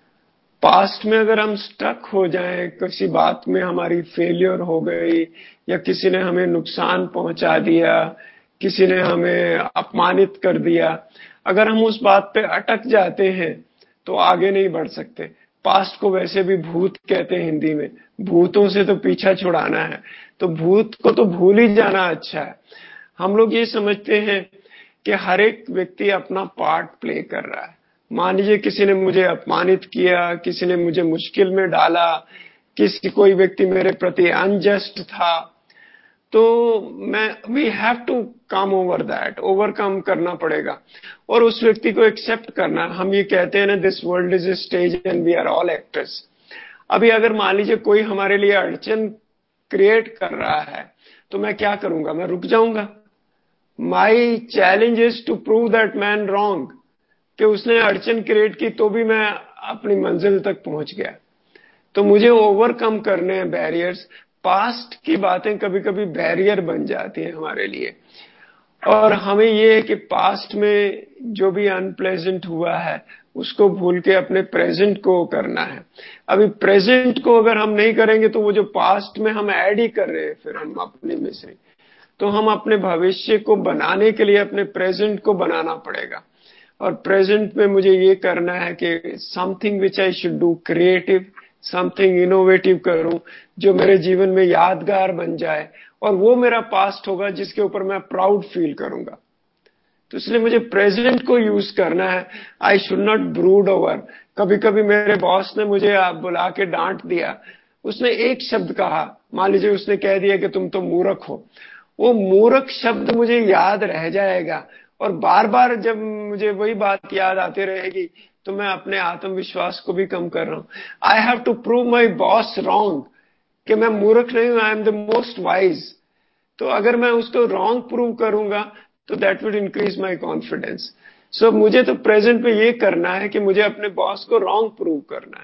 पास्ट में अगर हम स्टक हो जाएं, किसी बात में हमारी फेलियर हो गई, या किसी ने हमें नुकसान पहुंचा दिया, किसी ने हमें अपमानित कर दिया, अगर हम उस बात पे अटक जाते हैं तो आगे नहीं बढ़ सकते। पास्ट को वैसे भी भूत कहते हैं हिंदी में, भूतों से तो पीछा छुड़ाना है, तो भूत को तो भूल ही जाना अच्छा है। हम लोग ये समझते हैं कि हर एक व्यक्ति अपना पार्ट प्ले कर रहा है। मान लीजिए किसी ने मुझे अपमानित किया, किसी ने मुझे मुश्किल में डाला, कोई व्यक्ति मेरे प्रति अनजस्ट था, तो we have to come over that, overcome करना पड़ेगा और उस व्यक्ति को एक्सेप्ट करना। हम ये कहते हैं ना, this world is a stage and we are all actors. अभी अगर मान लीजिए कोई हमारे लिए अड़चन क्रिएट कर रहा है, तो मैं क्या करूंगा? मैं रुक जाऊंगा। My challenge is to prove that man wrong, कि उसने अड़चन क्रिएट की तो भी मैं अपनी मंजिल तक पहुंच गया। तो मुझे ओवरकम करने हैं बैरियर्स। पास्ट की बातें कभी कभी बैरियर बन जाती हैं हमारे लिए, और हमें ये है कि पास्ट में जो भी अनप्लेजेंट हुआ है उसको भूल के अपने प्रेजेंट को करना है। अभी प्रेजेंट को अगर हम नहीं करेंगे तो वो जो पास्ट में हम ऐड ही कर रहे हैं फिर हम अपने में से। तो हम अपने भविष्य को बनाने के लिए अपने प्रेजेंट को बनाना पड़ेगा, और प्रेजेंट में मुझे ये करना है कि something which I should do creative, something innovative करूं जो मेरे जीवन में यादगार बन जाए, और वो मेरा पास्ट होगा जिसके ऊपर मैं प्राउड फील करूंगा। तो इसलिए मुझे प्रेजेंट को यूज करना है। I should not brood over. कभी कभी मेरे बॉस ने मुझे बुला के डांट दिया, उसने एक शब्द कहा, मान लीजिए उसने कह दिया कि तुम तो मूर्ख हो। वो मूर्ख शब्द मुझे याद रह जाएगा, और बार बार जब मुझे वही बात याद आती रहेगी तो मैं अपने आत्मविश्वास को भी कम कर रहा हूं। I have to prove my boss wrong कि मैं मूर्ख नहीं हूं, I am the most wise. तो अगर मैं उसको रॉन्ग प्रूव करूंगा तो that would increase my confidence. So मुझे तो प्रेजेंट में ये करना है कि मुझे अपने बॉस को रॉन्ग प्रूव करना है।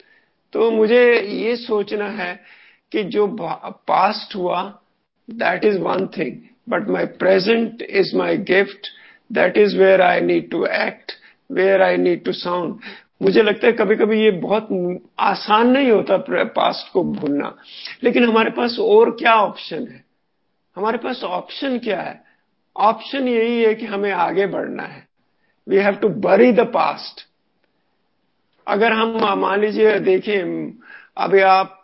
तो मुझे ये सोचना है कि जो पास्ट हुआ that is one thing, but my present is my gift, that is where I need to act, where I need to sound. मुझे लगता है कभी कभी ये बहुत आसान नहीं होता पास्ट को भूलना, लेकिन हमारे पास और क्या ऑप्शन है? हमारे पास ऑप्शन क्या है? ऑप्शन यही है कि हमें आगे बढ़ना है। We have to bury the past. अगर हम मान लीजिए देखें, अभी आप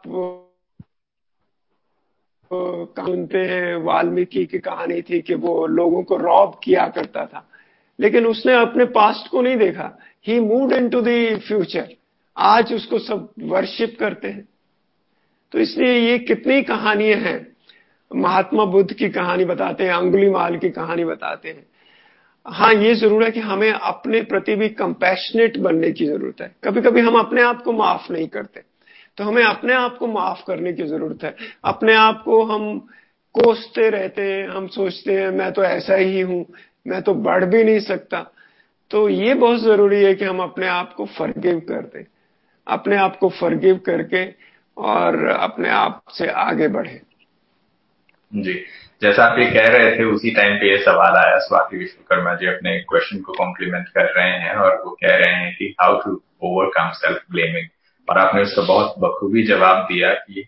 सुनते हैं, वाल्मीकि की कहानी थी कि वो लोगों को रॉब किया करता था, लेकिन उसने अपने पास्ट को नहीं देखा। He moved into the future. आज उसको सब वर्शिप करते हैं। तो इसलिए ये कितनी कहानियां हैं। महात्मा बुद्ध की कहानी बताते हैं, अंगुलीमाल की कहानी बताते हैं। हाँ, ये जरूर है कि हमें अपने प्रति भी कंपैशनेट बनने की जरूरत है। कभी कभी हम अपने आप को माफ नहीं करते, तो हमें अपने आप को माफ करने की जरूरत है। अपने आप को हम कोसते रहते हैं, हम सोचते हैं मैं तो ऐसा ही हूं, मैं तो बढ़ भी नहीं सकता। तो ये बहुत जरूरी है कि हम अपने आप को फॉरगिव कर दें, अपने आप को फॉरगिव करके और अपने आप से आगे बढ़े। जी, जैसा आप ये कह रहे थे उसी टाइम पे ये सवाल आया। स्वाति विश्वकर्मा जी अपने क्वेश्चन को कॉम्प्लीमेंट कर रहे हैं और वो कह रहे हैं कि how to overcome self blaming, और आपने उसका बहुत बखूबी जवाब दिया कि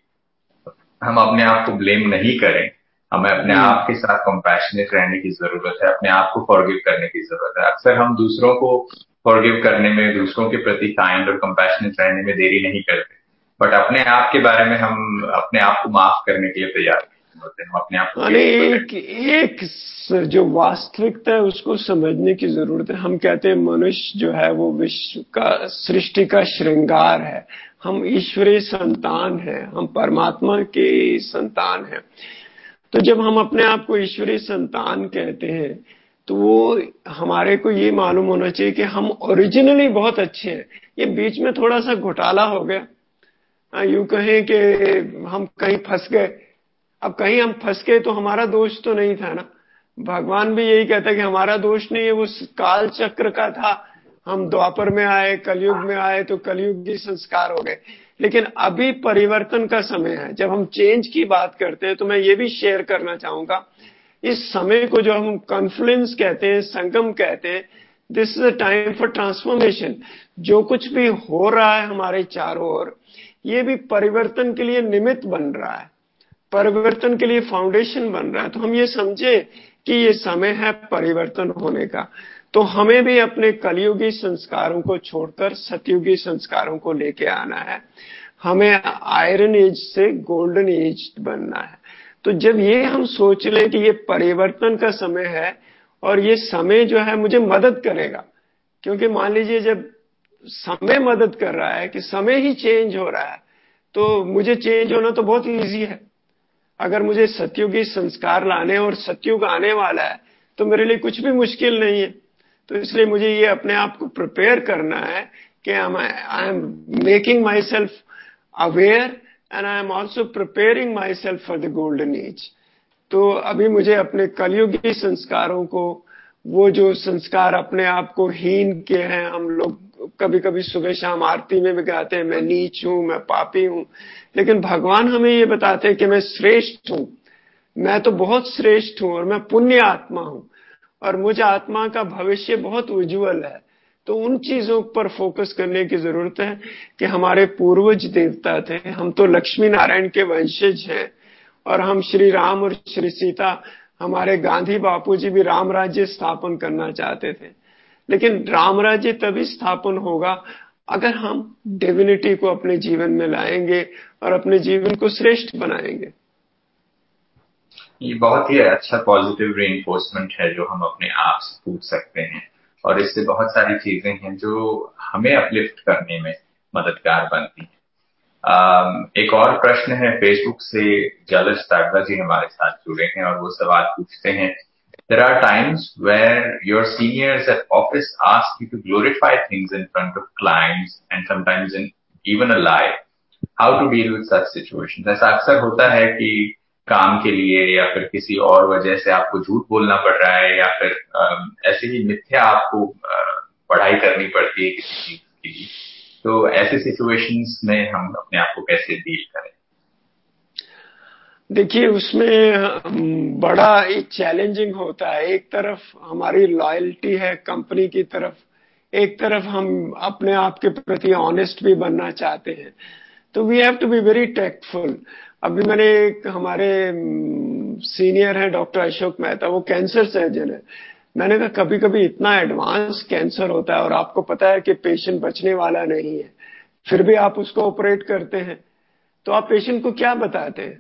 हम अपने आप को ब्लेम नहीं करें, हमें अपने आप के साथ कंपैशनेट रहने की जरूरत है, अपने आप को फॉरगिव करने की जरूरत है। अक्सर हम दूसरों को फॉरगिव करने में, दूसरों के प्रति काइंड और कंपैशनेट रहने में देरी नहीं करते, बट अपने आप के बारे में हम अपने आप को माफ करने के लिए तैयार नहीं होते, हम अपने आप को यानी गिल्ट में एक जो वास्तविकता है उसको समझने की जरूरत है। हम कहते हैं मनुष्य जो है वो विश्व का, सृष्टि का श्रृंगार है। हम ईश्वरीय संतान हैं, हम परमात्मा के संतान हैं। तो जब हम अपने आप को ईश्वरीय संतान कहते हैं, तो वो हमारे को ये मालूम होना चाहिए कि हम ओरिजिनली बहुत अच्छे हैं। ये बीच में थोड़ा सा घोटाला हो गया, यूं कहें कि हम कहीं फंस गए। अब कहीं हम फंस गए तो हमारा दोष तो नहीं था ना। भगवान भी यही कहता है कि हमारा दोष नहीं है, वो काल चक्र का था। हम द्वापर में आए, कलयुग में आए, तो कलयुग के संस्कार हो गए। लेकिन अभी परिवर्तन का समय है। जब हम चेंज की बात करते हैं तो मैं ये भी शेयर करना चाहूंगा, इस समय को जो हम कॉन्फ्लुएंस कहते हैं, संगम कहते हैं, this is a time for transformation. जो कुछ भी हो रहा है हमारे चारों ओर, ये भी परिवर्तन के लिए निमित्त बन रहा है, परिवर्तन के लिए फाउंडेशन बन रहा है। तो हम ये समझे कि ये समय है परिवर्तन होने का। तो हमें भी अपने कलयुगी संस्कारों को छोड़कर सतयुगी संस्कारों को लेके आना है। हमें आयरन एज से गोल्डन एज बनना है। तो जब ये हम सोच लें कि ये परिवर्तन का समय है और ये समय जो है मुझे मदद करेगा, क्योंकि मान लीजिए जब समय मदद कर रहा है कि समय ही चेंज हो रहा है, तो मुझे चेंज होना तो बहुत इजी है। अगर मुझे सतयुगी संस्कार लाने और सतयुग आने वाला है तो मेरे लिए कुछ भी मुश्किल नहीं है। तो इसलिए मुझे ये अपने आप को प्रिपेयर करना है कि I am making myself aware and I am also preparing myself for the golden age. तो अभी मुझे अपने कलयुगी संस्कारों को, वो जो संस्कार अपने आप को हीन के हैं, हम लोग कभी कभी सुबह शाम आरती में भी गाते हैं मैं नीच हूं, मैं पापी हूं, लेकिन भगवान हमें ये बताते हैं कि मैं श्रेष्ठ हूं, मैं तो बहुत श्रेष्ठ हूं और मैं पुण्य आत्मा हूं और मुझ आत्मा का भविष्य बहुत उज्जवल है। तो उन चीजों पर फोकस करने की जरूरत है कि हमारे पूर्वज देवता थे, हम तो लक्ष्मी नारायण के वंशज हैं और हम श्री राम और श्री सीता, हमारे गांधी बापूजी भी राम राज्य स्थापन करना चाहते थे। लेकिन राम राज्य तभी स्थापन होगा अगर हम डिविनिटी को अपने जीवन में लाएंगे और अपने जीवन को श्रेष्ठ बनाएंगे। ये बहुत ही अच्छा पॉजिटिव रीइंफोर्समेंट है जो हम अपने आप से पूछ सकते हैं, और इससे बहुत सारी चीजें हैं जो हमें अपलिफ्ट करने में मददगार बनती हैं। एक और प्रश्न है फेसबुक से, जलज ताडवा जी हमारे साथ जुड़े हैं और वो सवाल पूछते हैं, there are times where your seniors at office ask you to glorify things in front of clients and sometimes in even a lie. How to deal with such situations? ऐसा अक्सर होता है कि काम के लिए या फिर किसी और वजह से आपको झूठ बोलना पड़ रहा है या फिर ऐसे ही मिथ्या आपको पढ़ाई करनी पड़ती है किसी चीज के लिए। तो ऐसे सिचुएशंस में हम अपने आप को कैसे डील करें? देखिए, उसमें बड़ा एक चैलेंजिंग होता है। एक तरफ हमारी लॉयल्टी है कंपनी की तरफ, एक तरफ हम अपने आप के प्रति ऑनेस्ट भी बनना चाहते हैं। तो we have to be very tactful. अभी मैंने एक हमारे सीनियर है डॉक्टर अशोक मेहता, वो कैंसर सर्जन है। मैंने कहा कभी कभी इतना एडवांस कैंसर होता है और आपको पता है कि पेशेंट बचने वाला नहीं है, फिर भी आप उसको ऑपरेट करते हैं। तो आप पेशेंट को क्या बताते हैं?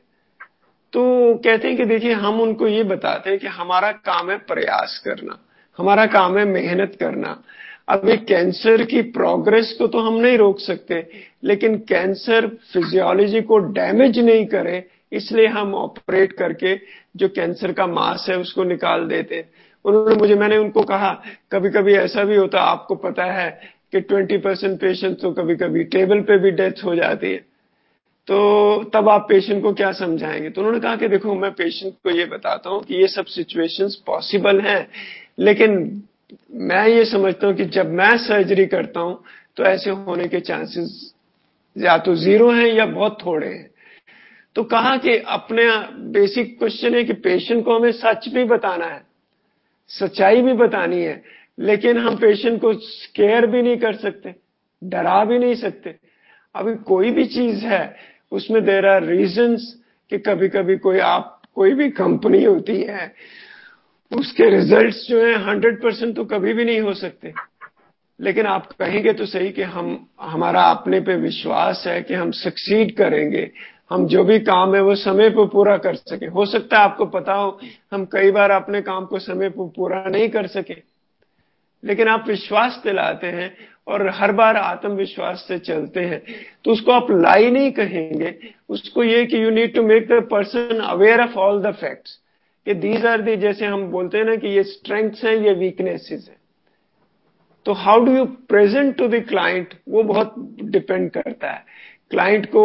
तो कहते हैं कि देखिए हम उनको ये बताते हैं कि हमारा काम है प्रयास करना, हमारा काम है मेहनत करना। अब एक कैंसर की प्रोग्रेस को तो हम नहीं रोक सकते, लेकिन कैंसर फिजियोलॉजी को डैमेज नहीं करे, इसलिए हम ऑपरेट करके जो कैंसर का मास है उसको निकाल देते हैं। मैंने उनको कहा कभी कभी ऐसा भी होता, आपको पता है कि 20% पेशेंट तो कभी कभी टेबल पे भी डेथ हो जाती है, तो तब आप पेशेंट को क्या समझाएंगे? तो उन्होंने कहा कि देखो मैं पेशेंट को ये बताता हूँ कि ये सब सिचुएशंस पॉसिबल हैं, लेकिन मैं ये समझता हूँ कि जब मैं सर्जरी करता हूँ तो ऐसे होने के चांसेस या तो जीरो हैं या बहुत थोड़े हैं। तो कहा कि अपने बेसिक क्वेश्चन है कि पेशेंट को हमें सच भी बताना है, सच्चाई भी बतानी है, लेकिन हम पेशेंट को स्केयर भी नहीं कर सकते, डरा भी नहीं सकते। अभी कोई भी चीज है उसमें देयर आर रीजंस कि कभी कभी कोई भी कंपनी होती है, उसके रिजल्ट्स जो है 100% तो कभी भी नहीं हो सकते, लेकिन आप कहेंगे तो सही कि हमारा अपने पे विश्वास है कि हम सक्सीड करेंगे, हम जो भी काम है वो समय पर पूरा कर सके। हो सकता है आपको पता हो हम कई बार अपने काम को समय पर पूरा नहीं कर सके, लेकिन आप विश्वास दिलाते हैं और हर बार आत्मविश्वास से चलते हैं, तो उसको आप लाई नहीं कहेंगे, उसको ये कि you need to make the person aware of all the facts कि दीज आर दी, जैसे हम बोलते हैं ना कि ये स्ट्रेंथ्स हैं, ये वीकनेसेस हैं। तो how do you present to the client, वो बहुत डिपेंड करता है क्लाइंट को।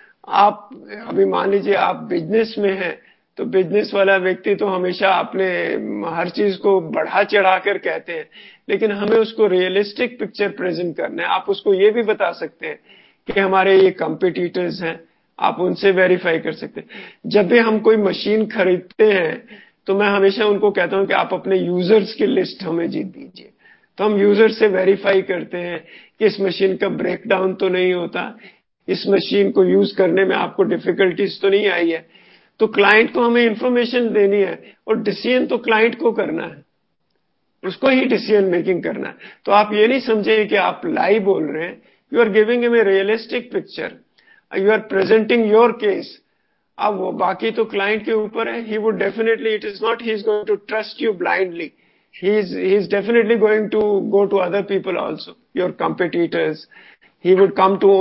आप अभी मान लीजिए आप बिजनेस में हैं, तो बिजनेस वाला व्यक्ति तो हमेशा अपने हर चीज को बढ़ा चढ़ा कर कहते हैं, लेकिन हमें उसको रियलिस्टिक पिक्चर प्रेजेंट करना है। आप उसको ये भी बता सकते हैं कि हमारे ये कंपिटिटर्स हैं, आप उनसे वेरीफाई कर सकते हैं। जब भी हम कोई मशीन खरीदते हैं तो मैं हमेशा उनको कहता हूं कि आप अपने यूजर्स की लिस्ट हमें जीत दीजिए, तो हम यूजर से वेरीफाई करते हैं कि इस मशीन का ब्रेकडाउन तो नहीं होता, इस मशीन को यूज करने में आपको डिफिकल्टीज तो नहीं आई है। तो क्लाइंट को हमें इंफॉर्मेशन देनी है और डिसीजन तो क्लाइंट को करना है, उसको ही डिसीजन मेकिंग करना है। तो आप ये नहीं समझे कि आप लाई बोल रहे हैं, you are giving him a realistic picture, you are presenting your case. अब वो बाकी तो क्लाइंट के ऊपर है, he would definitely, it is not he is going to trust you blindly, he is definitely going to go to other people also, your competitors. He would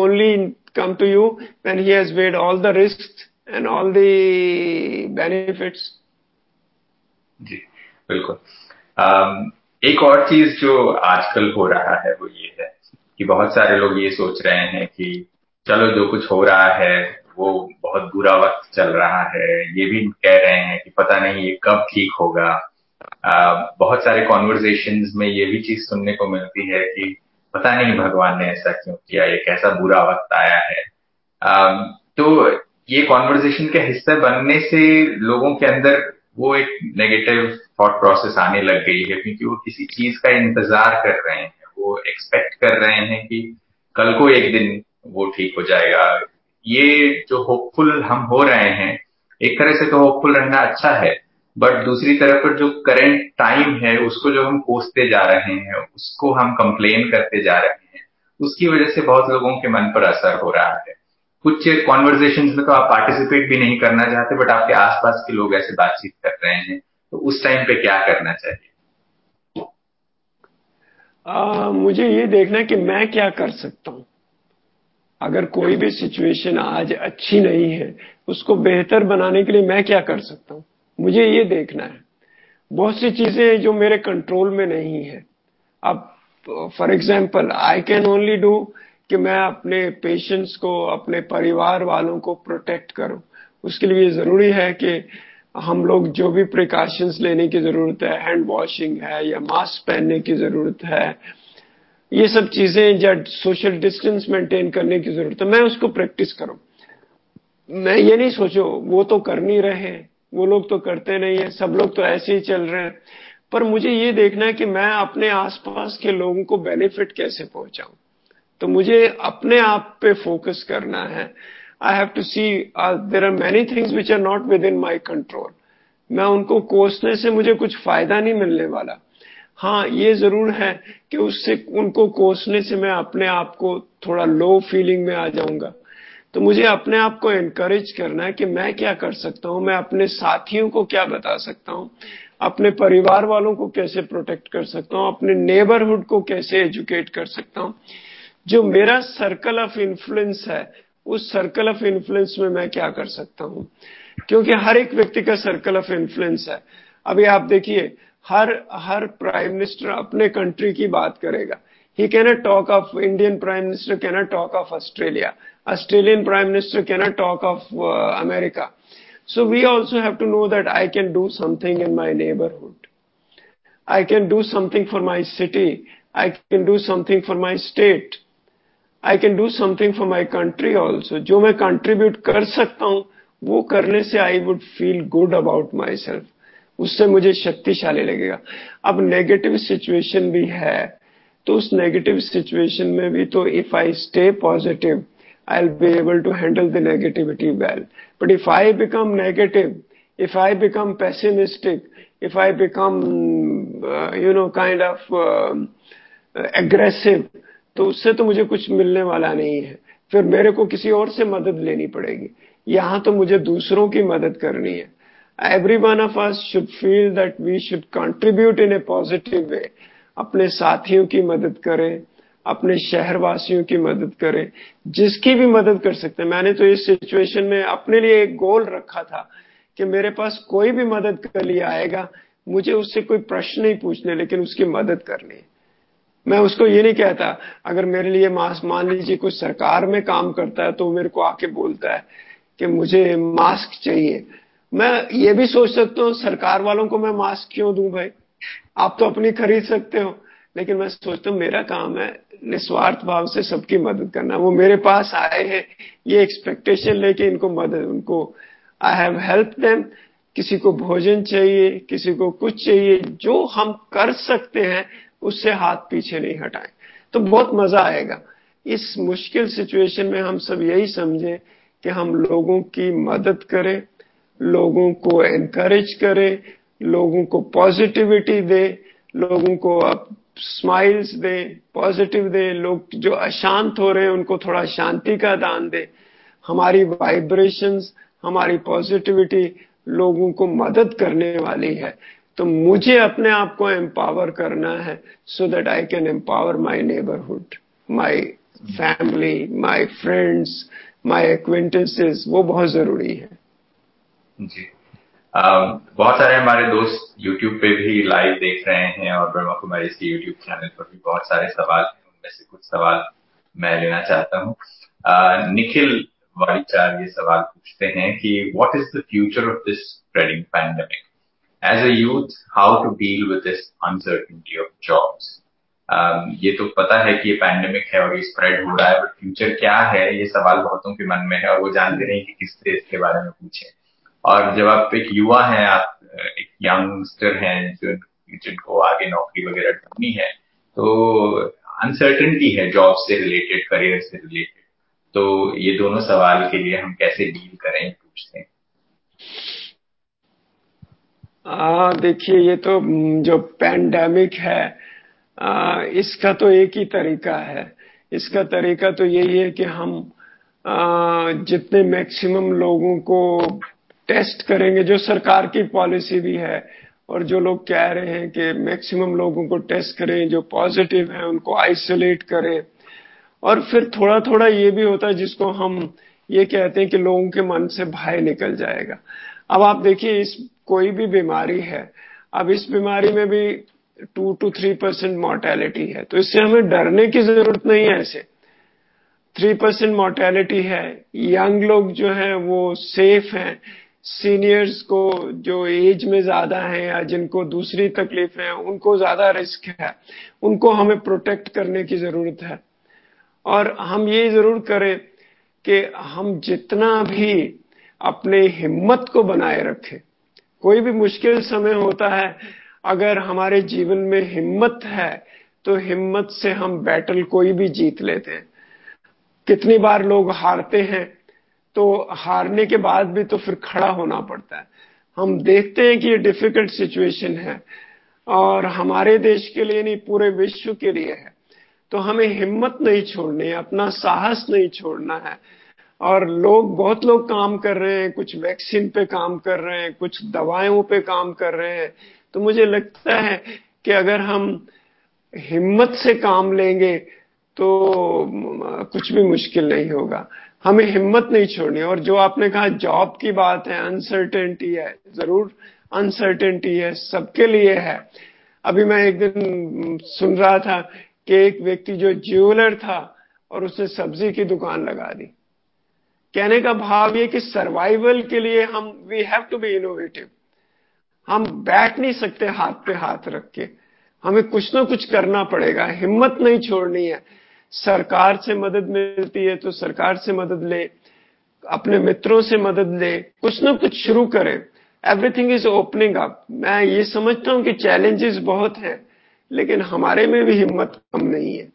come to you when he has weighed all the risks and all the benefits. जी बिल्कुल। एक और चीज जो आजकल हो रहा है वो ये है कि बहुत सारे लोग ये सोच रहे हैं कि चलो जो कुछ हो रहा है वो बहुत बुरा वक्त चल रहा है, ये भी कह रहे हैं कि पता नहीं ये कब ठीक होगा। बहुत सारे कॉन्वर्जेशंस में ये भी चीज सुनने को मिलती है कि पता नहीं भगवान ने ऐसा क्यों किया, ये कैसा बुरा वक्त आया है। तो ये कॉन्वर्जेशन के हिस्से बनने से लोगों के अंदर वो एक नेगेटिव थॉट प्रोसेस आने लग गई है, क्योंकि वो किसी चीज का इंतजार कर रहे हैं, वो एक्सपेक्ट कर रहे हैं कि कल को एक दिन वो ठीक हो जाएगा। ये जो होपफुल हम हो रहे हैं, एक तरह से तो होपफुल रहना अच्छा है, बट दूसरी तरफ पर जो करंट टाइम है उसको जो हम कोसते जा रहे हैं, उसको हम कंप्लेन करते जा रहे हैं, उसकी वजह से बहुत लोगों के मन पर असर हो रहा है। कुछ कॉन्वर्जेशंस में तो आप पार्टिसिपेट भी नहीं करना चाहते, बट आपके आसपास के लोग ऐसे बातचीत कर रहे हैं, तो उस टाइम पे क्या करना चाहिए? मुझे ये देखना है कि मैं क्या कर सकता हूं। अगर कोई भी सिचुएशन आज अच्छी नहीं है, उसको बेहतर बनाने के लिए मैं क्या कर सकता हूं, मुझे ये देखना है। बहुत सी चीजें जो मेरे कंट्रोल में नहीं है। अब for example I can only do कि मैं अपने पेशेंट्स को, अपने परिवार वालों को प्रोटेक्ट करूं। उसके लिए जरूरी है कि हम लोग जो भी प्रिकॉशंस लेने की जरूरत है, हैंड वॉशिंग है या मास्क पहनने की जरूरत है, ये सब चीजें, या सोशल डिस्टेंस मेंटेन करने की जरूरत है, मैं उसको प्रैक्टिस करूं। मैं ये नहीं सोचो वो तो कर नहीं रहे, वो लोग तो करते नहीं है, सब लोग तो ऐसे ही चल रहे हैं, पर मुझे ये देखना है कि मैं अपने आसपास के लोगों को बेनिफिट कैसे पहुंचाऊं। तो मुझे अपने आप पे फोकस करना है। I have to see there are many things which are not within my control. मैं उनको कोसने से मुझे कुछ फायदा नहीं मिलने वाला। हाँ, ये जरूर है कि उससे, उनको कोसने से मैं अपने आप को थोड़ा लो फीलिंग में आ जाऊंगा। तो मुझे अपने आप को एनकरेज करना है कि मैं क्या कर सकता हूँ, मैं अपने साथियों को क्या बता सकता हूँ, अपने परिवार वालों को कैसे प्रोटेक्ट कर सकता हूँ, अपने नेबरहुड को कैसे एजुकेट कर सकता हूँ। जो मेरा सर्कल ऑफ इन्फ्लुएंस है, उस सर्कल ऑफ इन्फ्लुएंस में मैं क्या कर सकता हूँ, क्योंकि हर एक व्यक्ति का सर्कल ऑफ इन्फ्लुएंस है। अभी आप देखिए, हर प्राइम मिनिस्टर अपने कंट्री की बात करेगा। He cannot talk of Indian prime minister, cannot talk of Australia, Australian prime minister cannot talk of America. So we also have to know that I can do something in my neighborhood. I can do something for my city. I can do something for my state. I can do something for my country also. जो मैं contribute कर सकता हूँ, वो करने से I would feel good about myself. उससे मुझे शक्तिशाली लगेगा। अब नेगेटिव सिचुएशन भी है, तो उस नेगेटिव सिचुएशन में भी तो if I stay positive, I'll be able to handle the negativity well. But if I become negative, if I become pessimistic, if I become, kind of aggressive, तो उससे तो मुझे कुछ मिलने वाला नहीं है। फिर मेरे को किसी और से मदद लेनी पड़ेगी। यहाँ तो मुझे दूसरों की मदद करनी है। Every one of us should feel that we should contribute in a positive way. अपने साथियों की मदद करें, अपने शहरवासियों की मदद करें, जिसकी भी मदद कर सकते हैं। मैंने तो इस सिचुएशन में अपने लिए एक गोल रखा था कि मेरे पास कोई भी मदद के लिए आएगा, मुझे उससे कोई प्रश्न नहीं पूछने, लेकिन उसकी मदद करनी है। मैं उसको ये नहीं कहता, अगर मेरे लिए मास्क, मान लीजिए कोई सरकार में काम करता है तो मेरे को आके बोलता है कि मुझे मास्क चाहिए, मैं ये भी सोच सकता हूँ सरकार वालों को मैं मास्क क्यों दूं भाई, आप तो अपनी खरीद सकते हो। लेकिन मैं सोचता हूँ मेरा काम है निस्वार्थ भाव से सबकी मदद करना। वो मेरे पास आए हैं ये एक्सपेक्टेशन लेके, इनको मदद, उनको आई हैव हेल्प देम। किसी को भोजन चाहिए, किसी को कुछ चाहिए, जो हम कर सकते हैं उससे हाथ पीछे नहीं हटाएं, तो बहुत मजा आएगा। इस मुश्किल सिचुएशन में हम सब यही समझें कि हम लोगों की मदद करें, लोगों को एनकरेज करें, लोगों को पॉजिटिविटी दे, लोगों को स्माइल्स दे, पॉजिटिव दे। लोग जो अशांत हो रहे हैं उनको थोड़ा शांति का दान दे। हमारी वाइब्रेशंस, हमारी पॉजिटिविटी लोगों को मदद करने वाली है। तो मुझे अपने आप को एम्पावर करना है, so that I can empower my neighbourhood, my family, my friends, my acquaintances. वो बहुत जरूरी है जी। बहुत सारे हमारे दोस्त YouTube पे भी लाइव देख रहे हैं और ब्रह्मा कुमारी के YouTube चैनल पर भी बहुत सारे सवाल हैं। उनमें से कुछ सवाल मैं लेना चाहता हूँ। निखिल वाड़ीचार ये सवाल पूछते हैं कि what is the future of this spreading pandemic? As a youth, how to deal with this uncertainty of jobs? ये तो पता है कि ये पैंडेमिक है और ये स्प्रेड हो रहा है, बट फ्यूचर क्या है, ये सवाल बहुतों के मन में है और वो जानते नहीं कि किससे इसके बारे में पूछें। और जब आप एक युवा हैं, आप एक यंगस्टर हैं जिनको आगे नौकरी वगैरह ढूंढनी है, तो अनसर्टेनिटी है जॉब से रिलेटेड, करियर से रिलेटेड, तो ये दोनों सवाल के लिए हम कैसे डील करें पूछते हैं। देखिए, ये तो जो पैंडेमिक है, इसका तो एक ही तरीका है। इसका तरीका तो यही है कि हम जितने मैक्सिमम लोगों को टेस्ट करेंगे, जो सरकार की पॉलिसी भी है, और जो लोग कह रहे हैं कि मैक्सिमम लोगों को टेस्ट करें, जो पॉजिटिव हैं उनको आइसोलेट करें। और फिर थोड़ा थोड़ा ये भी होता है जिसको हम ये कहते हैं कि लोगों के मन से भय निकल जाएगा। अब आप देखिए, इस कोई भी बीमारी है, अब इस बीमारी में भी 2 to 3% मोर्टेलिटी है, तो इससे हमें डरने की जरूरत नहीं है। ऐसे 3% मोर्टेलिटी है, यंग लोग जो है वो सेफ हैं, सीनियर्स को जो एज में ज्यादा है या जिनको दूसरी तकलीफ है उनको ज्यादा रिस्क है, उनको हमें प्रोटेक्ट करने की जरूरत है। और हम ये जरूर करें कि हम जितना भी अपने हिम्मत को बनाए रखें। कोई भी मुश्किल समय होता है, अगर हमारे जीवन में हिम्मत है तो हिम्मत से हम बैटल कोई भी जीत लेते हैं। कितनी बार लोग हारते हैं, तो हारने के बाद भी तो फिर खड़ा होना पड़ता है। हम देखते हैं कि ये डिफिकल्ट सिचुएशन है और हमारे देश के लिए नहीं, पूरे विश्व के लिए है, तो हमें हिम्मत नहीं छोड़नी है, अपना साहस नहीं छोड़ना है, और बहुत लोग काम कर रहे हैं, कुछ वैक्सीन पे काम कर रहे हैं, कुछ दवाओं पे काम कर रहे हैं। तो मुझे लगता है कि अगर हम हिम्मत से काम लेंगे तो कुछ भी मुश्किल नहीं होगा। हमें हिम्मत नहीं छोड़नी। और जो आपने कहा जॉब की बात है, अनसर्टेनिटी है, जरूर अनसर्टेनिटी है, सबके लिए है। अभी मैं एक दिन सुन रहा था कि एक व्यक्ति जो ज्वेलर था और उसने सब्जी की दुकान लगा दी। कहने का भाव ये कि सर्वाइवल के लिए हम we have to be innovative. हम बैठ नहीं सकते हाथ पे हाथ रख के, हमें कुछ ना कुछ करना पड़ेगा, हिम्मत नहीं छोड़नी है। सरकार से मदद मिलती है तो सरकार से मदद ले, अपने मित्रों से मदद ले, कुछ ना कुछ शुरू करें। Everything is opening up. मैं ये समझता हूं कि चैलेंजेस बहुत हैं, लेकिन हमारे में भी हिम्मत कम नहीं है।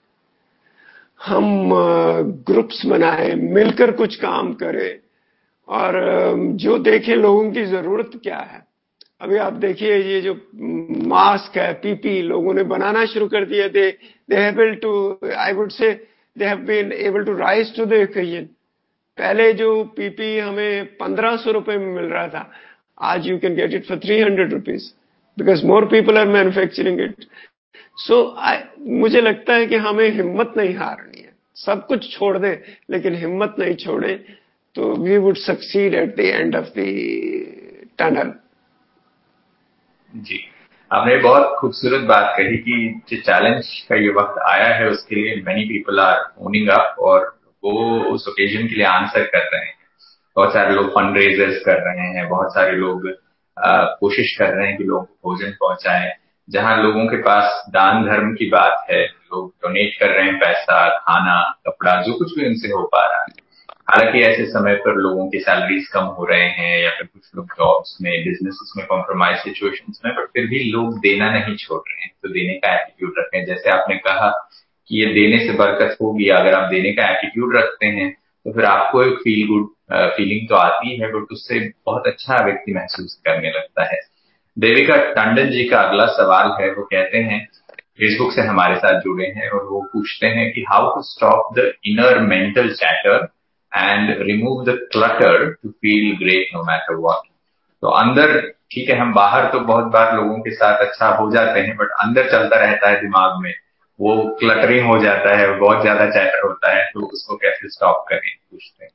हम ग्रुप्स बनाएं, मिलकर कुछ काम करें और जो देखें लोगों की जरूरत क्या है। अभी आप देखिए ये जो मास्क है, पीपी लोगों ने बनाना शुरू कर दिया। They have able to, I would say they have been able to rise to the occasion. पहले जो पीपी हमें 1500 रुपए में मिल रहा था, आज you can get it for 300 rupees because more people are manufacturing it. So मुझे लगता है कि हमें हिम्मत नहीं हारनी है। सब कुछ छोड़ दें लेकिन हिम्मत नहीं छोड़ें तो we would succeed at the end of the tunnel. जी, आपने बहुत खूबसूरत बात कही कि जो चैलेंज का ये वक्त आया है उसके लिए many people are owning up और वो उस ओकेजन के लिए आंसर कर रहे हैं। बहुत सारे लोग फंड रेजर्स कर रहे हैं, बहुत सारे लोग कोशिश कर रहे हैं कि लोगों को भोजन पहुंचाएं। जहां लोगों के पास दान धर्म की बात है, लोग डोनेट कर रहे हैं पैसा, खाना, कपड़ा, जो कुछ भी उनसे हो पा रहा है। हालांकि ऐसे समय पर लोगों की सैलरीज कम हो रहे हैं या फिर कुछ लोग जॉब्स में, बिजनेसेस में कॉम्प्रोमाइज सिचुएशंस में, पर फिर भी लोग देना नहीं छोड़ रहे हैं। तो देने का एटीट्यूड रखें। जैसे आपने कहा कि ये देने से बरकत होगी, अगर आप देने का एटीट्यूड रखते हैं तो फिर आपको एक फील गुड फीलिंग तो आती है, बट उससे बहुत अच्छा व्यक्ति महसूस करने लगता है। देविका टंडन जी का अगला सवाल है, वो कहते हैं, फेसबुक से हमारे साथ जुड़े हैं और वो पूछते हैं कि how to stop the inner mental chatter and remove the clutter to feel great no matter what. तो अंदर ठीक है, हम बाहर तो बहुत बार लोगों के साथ अच्छा हो जाते हैं, बट अंदर चलता रहता है दिमाग में, वो क्लटरिंग हो जाता है, बहुत ज्यादा चैटर होता है, तो उसको कैसे स्टॉप करें पूछते हैं।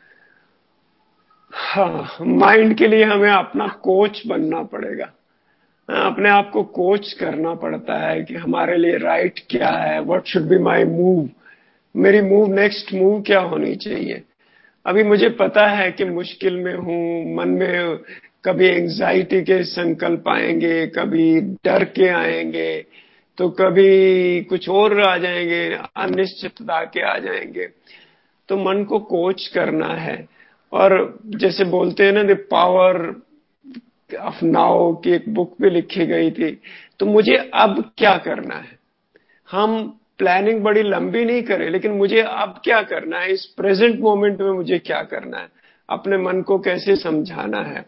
हाँ, माइंड के लिए हमें अपना कोच बनना पड़ेगा। अपने आप को कोच करना पड़ता है कि हमारे लिए राइट क्या है, what should be my move, मेरी नेक्स्ट मूव क्या होनी चाहिए। अभी मुझे पता है कि मुश्किल में हूं, मन में कभी एंजाइटी के संकल्प आएंगे, कभी डर के आएंगे, तो कभी कुछ और आ जाएंगे, अनिश्चितता के आ जाएंगे। तो मन को कोच करना है। और जैसे बोलते हैं ना, द पावर ऑफ नाउ की एक बुक भी लिखी गई थी। तो मुझे अब क्या करना है, हम प्लानिंग बड़ी लंबी नहीं करें, लेकिन मुझे अब क्या करना है, इस प्रेजेंट मोमेंट में मुझे क्या करना है, अपने मन को कैसे समझाना है।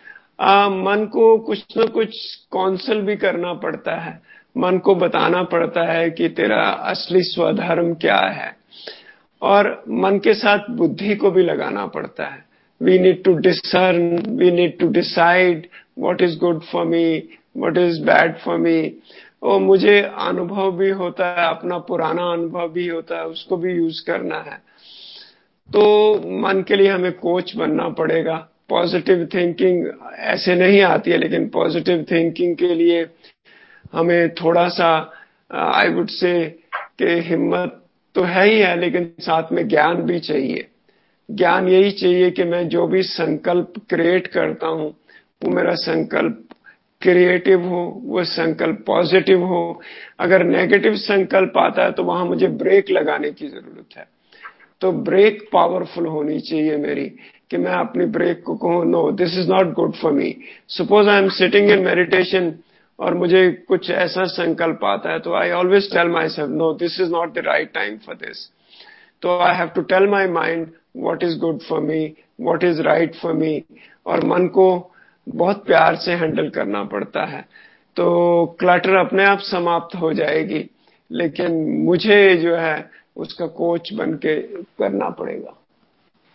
मन को कुछ न कुछ कौंसल भी करना पड़ता है, मन को बताना पड़ता है कि तेरा असली स्वधर्म क्या है। और मन के साथ बुद्धि को भी लगाना पड़ता है। We need to discern, we need to decide what is good for me, what is bad for me. और मुझे अनुभव भी होता है, अपना पुराना अनुभव भी होता है, उसको भी यूज करना है। तो मन के लिए हमें कोच बनना पड़ेगा। पॉजिटिव थिंकिंग ऐसे नहीं आती है, लेकिन पॉजिटिव थिंकिंग के लिए हमें थोड़ा सा आई वुड से कि हिम्मत तो है ही है, लेकिन साथ में ज्ञान भी चाहिए। ज्ञान यही चाहिए कि मैं जो भी संकल्प क्रिएट करता हूं वो मेरा संकल्प क्रिएटिव हो, वो संकल्प पॉजिटिव हो। अगर नेगेटिव संकल्प आता है तो वहां मुझे ब्रेक लगाने की जरूरत है। तो ब्रेक पावरफुल होनी चाहिए मेरी, कि मैं अपनी ब्रेक को कहूं no, this is not good for me. Suppose I am sitting in meditation और मुझे कुछ ऐसा संकल्प आता है, तो I always tell myself no, this is not the right time for this. तो I have to tell my mind what is good for me, what is right for me. और मन को बहुत प्यार से हैंडल करना पड़ता है, तो क्लटर अपने आप समाप्त हो जाएगी। लेकिन मुझे जो है उसका कोच बन के करना पड़ेगा।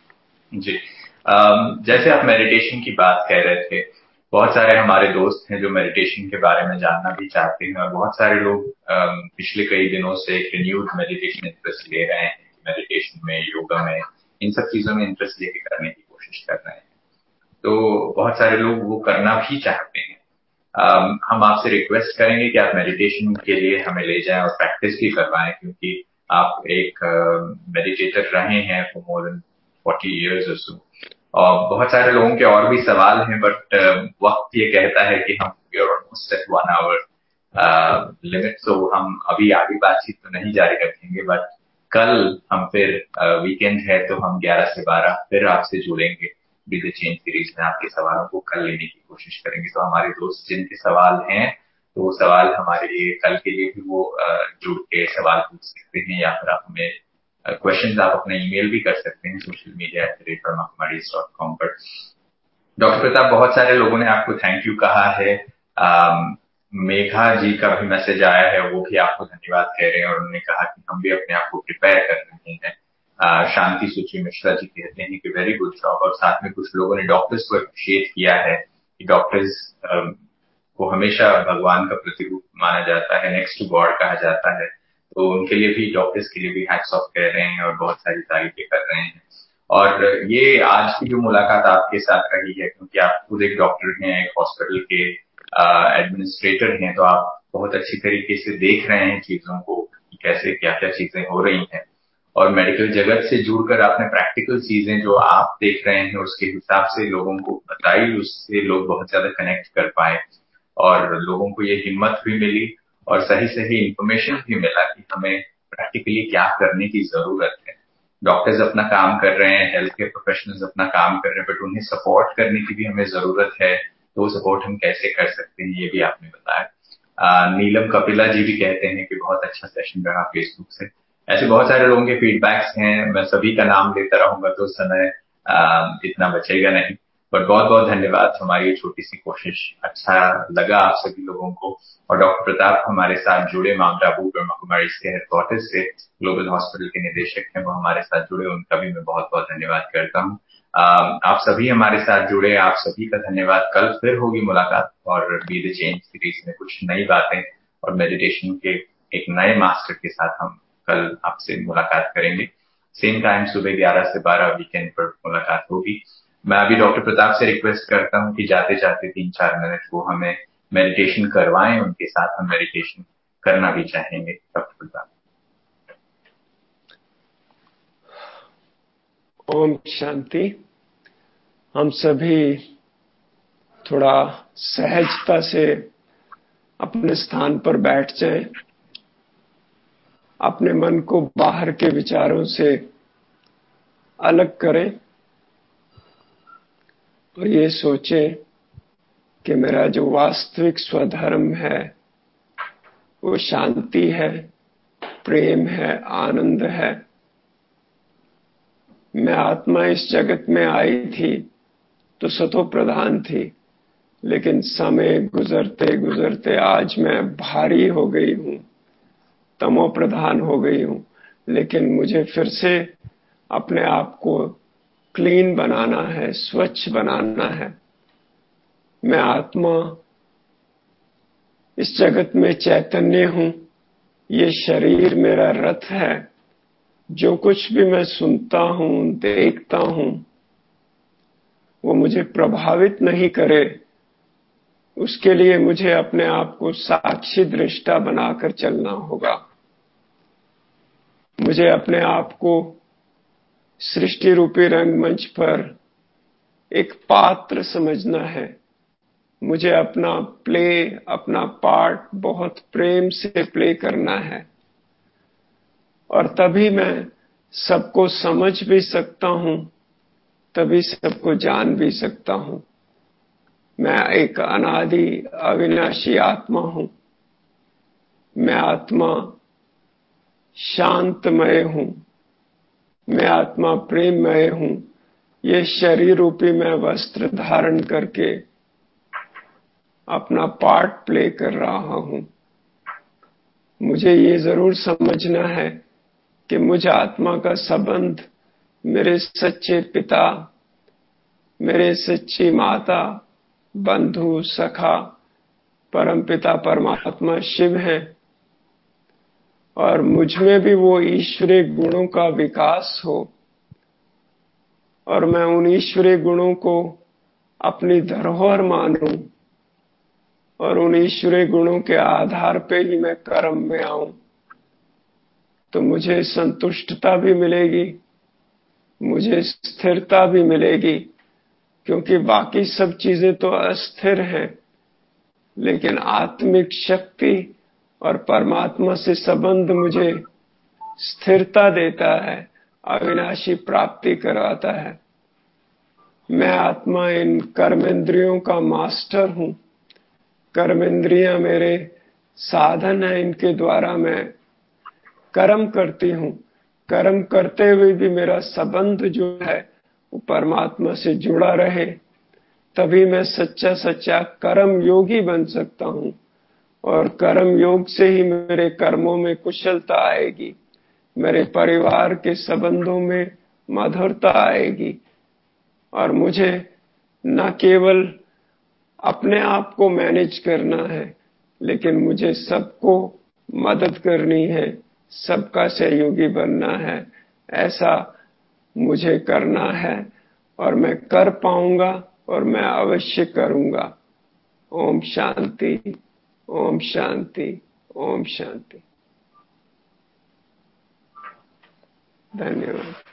जी। जैसे आप मेडिटेशन की बात कह रहे थे, बहुत सारे हमारे दोस्त हैं जो मेडिटेशन के बारे में जानना भी चाहते हैं और बहुत सारे लोग पिछले कई दिनों से एक रिन्यूड मेडिटेशन इंटरेस्ट ले रहे हैं, मेडिटेशन में, योगा में, इन सब चीजों में इंटरेस्ट लेके करने की कोशिश कर रहे हैं। तो बहुत सारे लोग वो करना भी चाहते हैं। हम आपसे रिक्वेस्ट करेंगे कि आप मेडिटेशन के लिए हमें ले जाएं और प्रैक्टिस भी करवाएं, क्योंकि आप एक मेडिटेटर रहे हैं फॉर मोर देन 40 इयर्स और सो। और बहुत सारे लोगों के और भी सवाल हैं, बट वक्त ये कहता है कि हम ऑलमोस्ट एट 1 आवर लिमिट, तो हम अभी आगे बातचीत तो नहीं जारी रखेंगे। बट कल हम फिर वीकेंड है तो हम 11 से 12 फिर आपसे जुड़ेंगे बी द चेंज सीरीज में। आपके सवालों को कल लेने की कोशिश करेंगे। तो हमारे दोस्त जिनके सवाल हैं, तो वो सवाल हमारे लिए कल के लिए भी वो जुड़ के सवाल पूछ सकते हैं, या फिर आप हमें क्वेश्चंस आप अपना ईमेल भी कर सकते हैं सोशल मीडिया @brahmakumaris.com पर। डॉक्टर प्रताप, बहुत सारे लोगों ने आपको थैंक यू कहा है। मेघा जी का भी मैसेज आया है, वो भी आपको धन्यवाद कह रहे हैं और उन्होंने कहा कि हम भी अपने आप को प्रिपेयर कर रहे हैं। शांति सुची मिश्रा जी कहते हैं कि वेरी गुड जॉब, और साथ में कुछ लोगों ने डॉक्टर्स को अप्रिशिएट किया है कि डॉक्टर्स को हमेशा भगवान का प्रतिरूप माना जाता है, नेक्स्ट टू गॉड कहा जाता है। तो उनके लिए भी, डॉक्टर्स के लिए भी हैट्स ऑफ कह रहे हैं और बहुत सारी तारीफें कर रहे हैं। और ये आज की जो मुलाकात आपके साथ रही है, क्योंकि आप खुद एक डॉक्टर हैं, एक हॉस्पिटल के एडमिनिस्ट्रेटर हैं, तो आप बहुत अच्छी तरीके से देख रहे हैं चीजों को कि कैसे क्या क्या चीजें हो रही हैं। और मेडिकल जगत से जुड़कर आपने प्रैक्टिकल चीजें जो आप देख रहे हैं उसके हिसाब से लोगों को बताई, उससे लोग बहुत ज्यादा कनेक्ट कर पाए और लोगों को ये हिम्मत भी मिली और सही सही इंफॉर्मेशन भी मिला कि हमें प्रैक्टिकली क्या करने की जरूरत है। डॉक्टर्स अपना काम कर रहे हैं, हेल्थ केयर प्रोफेशनल्स अपना काम कर रहे हैं, बट उन्हें सपोर्ट करने की भी हमें जरूरत है। तो वो सपोर्ट हम कैसे कर सकते हैं, ये भी आपने बताया। नीलम कपिला जी भी कहते हैं कि बहुत अच्छा सेशन रहा फेसबुक से। ऐसे बहुत सारे लोगों के फीडबैक्स हैं, मैं सभी का नाम लेता रहूंगा तो समय इतना बचेगा नहीं। बट बहुत बहुत धन्यवाद, हमारी ये छोटी सी कोशिश अच्छा लगा आप सभी लोगों को। और डॉक्टर प्रताप हमारे साथ जुड़े, माउंट आबू ब्रह्मा कुमारीज के हेडक्वार्टर से, ग्लोबल हॉस्पिटल के निदेशक हैं, वो हमारे साथ जुड़े, उनका भी मैं बहुत बहुत धन्यवाद करता हूँ। आप सभी हमारे साथ जुड़े, आप सभी का धन्यवाद। कल फिर होगी मुलाकात और बी द चेंज सीरीज में कुछ नई बातें और मेडिटेशन के एक नए मास्टर के साथ हम कल आपसे मुलाकात करेंगे। सेम टाइम सुबह 11 से 12 वीकेंड पर मुलाकात होगी। मैं अभी डॉक्टर प्रताप से रिक्वेस्ट करता हूँ कि जाते जाते 3-4 मिनट वो हमें मेडिटेशन करवाएं, उनके साथ हम मेडिटेशन करना भी चाहेंगे। डॉक्टर प्रताप। ओम शांति। हम सभी थोड़ा सहजता से अपने स्थान पर बैठ जाएं, अपने मन को बाहर के विचारों से अलग करें और ये सोचें कि मेरा जो वास्तविक स्वधर्म है वो शांति है, प्रेम है, आनंद है। मैं आत्मा इस जगत में आई थी तो सतो प्रधान थी, लेकिन समय गुजरते गुजरते आज मैं भारी हो गई हूँ, तमो प्रधान हो गई हूँ। लेकिन मुझे फिर से अपने आप को क्लीन बनाना है, स्वच्छ बनाना है। मैं आत्मा इस जगत में चैतन्य हूँ, ये शरीर मेरा रथ है। जो कुछ भी मैं सुनता हूँ, देखता हूँ, वो मुझे प्रभावित नहीं करे, उसके लिए मुझे अपने आप को साक्षी दृष्टा बनाकर चलना होगा। मुझे अपने आप को सृष्टि रूपी रंगमंच पर एक पात्र समझना है। मुझे अपना अपना पार्ट बहुत प्रेम से प्ले करना है और तभी मैं सबको समझ भी सकता हूँ, तभी सबको जान भी सकता हूँ। मैं एक अनादि अविनाशी आत्मा हूँ। मैं आत्मा शांतमय हूँ। मैं आत्मा प्रेममय हूँ। ये शरीर रूपी मैं वस्त्र धारण करके अपना पार्ट प्ले कर रहा हूँ। मुझे ये जरूर समझना है कि मुझ आत्मा का संबंध मेरे सच्चे पिता, मेरे सच्ची माता, बंधु, सखा, परमपिता परमात्मा शिव हैं और मुझ में भी वो ईश्वरीय गुणों का विकास हो और मैं उन ईश्वरीय गुणों को अपनी धरोहर मानूं और उन ईश्वरीय गुणों के आधार पे ही मैं कर्म में आऊं, तो मुझे संतुष्टता भी मिलेगी, मुझे स्थिरता भी मिलेगी, क्योंकि बाकी सब चीजें तो अस्थिर हैं, लेकिन आत्मिक शक्ति और परमात्मा से संबंध मुझे स्थिरता देता है, अविनाशी प्राप्ति कराता है। मैं आत्मा इन कर्मेंद्रियों का मास्टर हूं। कर्मेंद्रियां मेरे साधन है, इनके द्वारा मैं कर्म करती हूं। कर्म करते हुए भी मेरा संबंध जो है वो परमात्मा से जुड़ा रहे, तभी मैं सच्चा सच्चा कर्म योगी बन सकता हूं और कर्म योग से ही मेरे कर्मों में कुशलता आएगी, मेरे परिवार के संबंधों में मधुरता आएगी और मुझे न केवल अपने आप को मैनेज करना है, लेकिन मुझे सबको मदद करनी है, सबका सहयोगी बनना है। ऐसा मुझे करना है और मैं कर पाऊंगा और मैं अवश्य करूंगा। ओम शांति, ओम शांति, ओम शांति। धन्यवाद।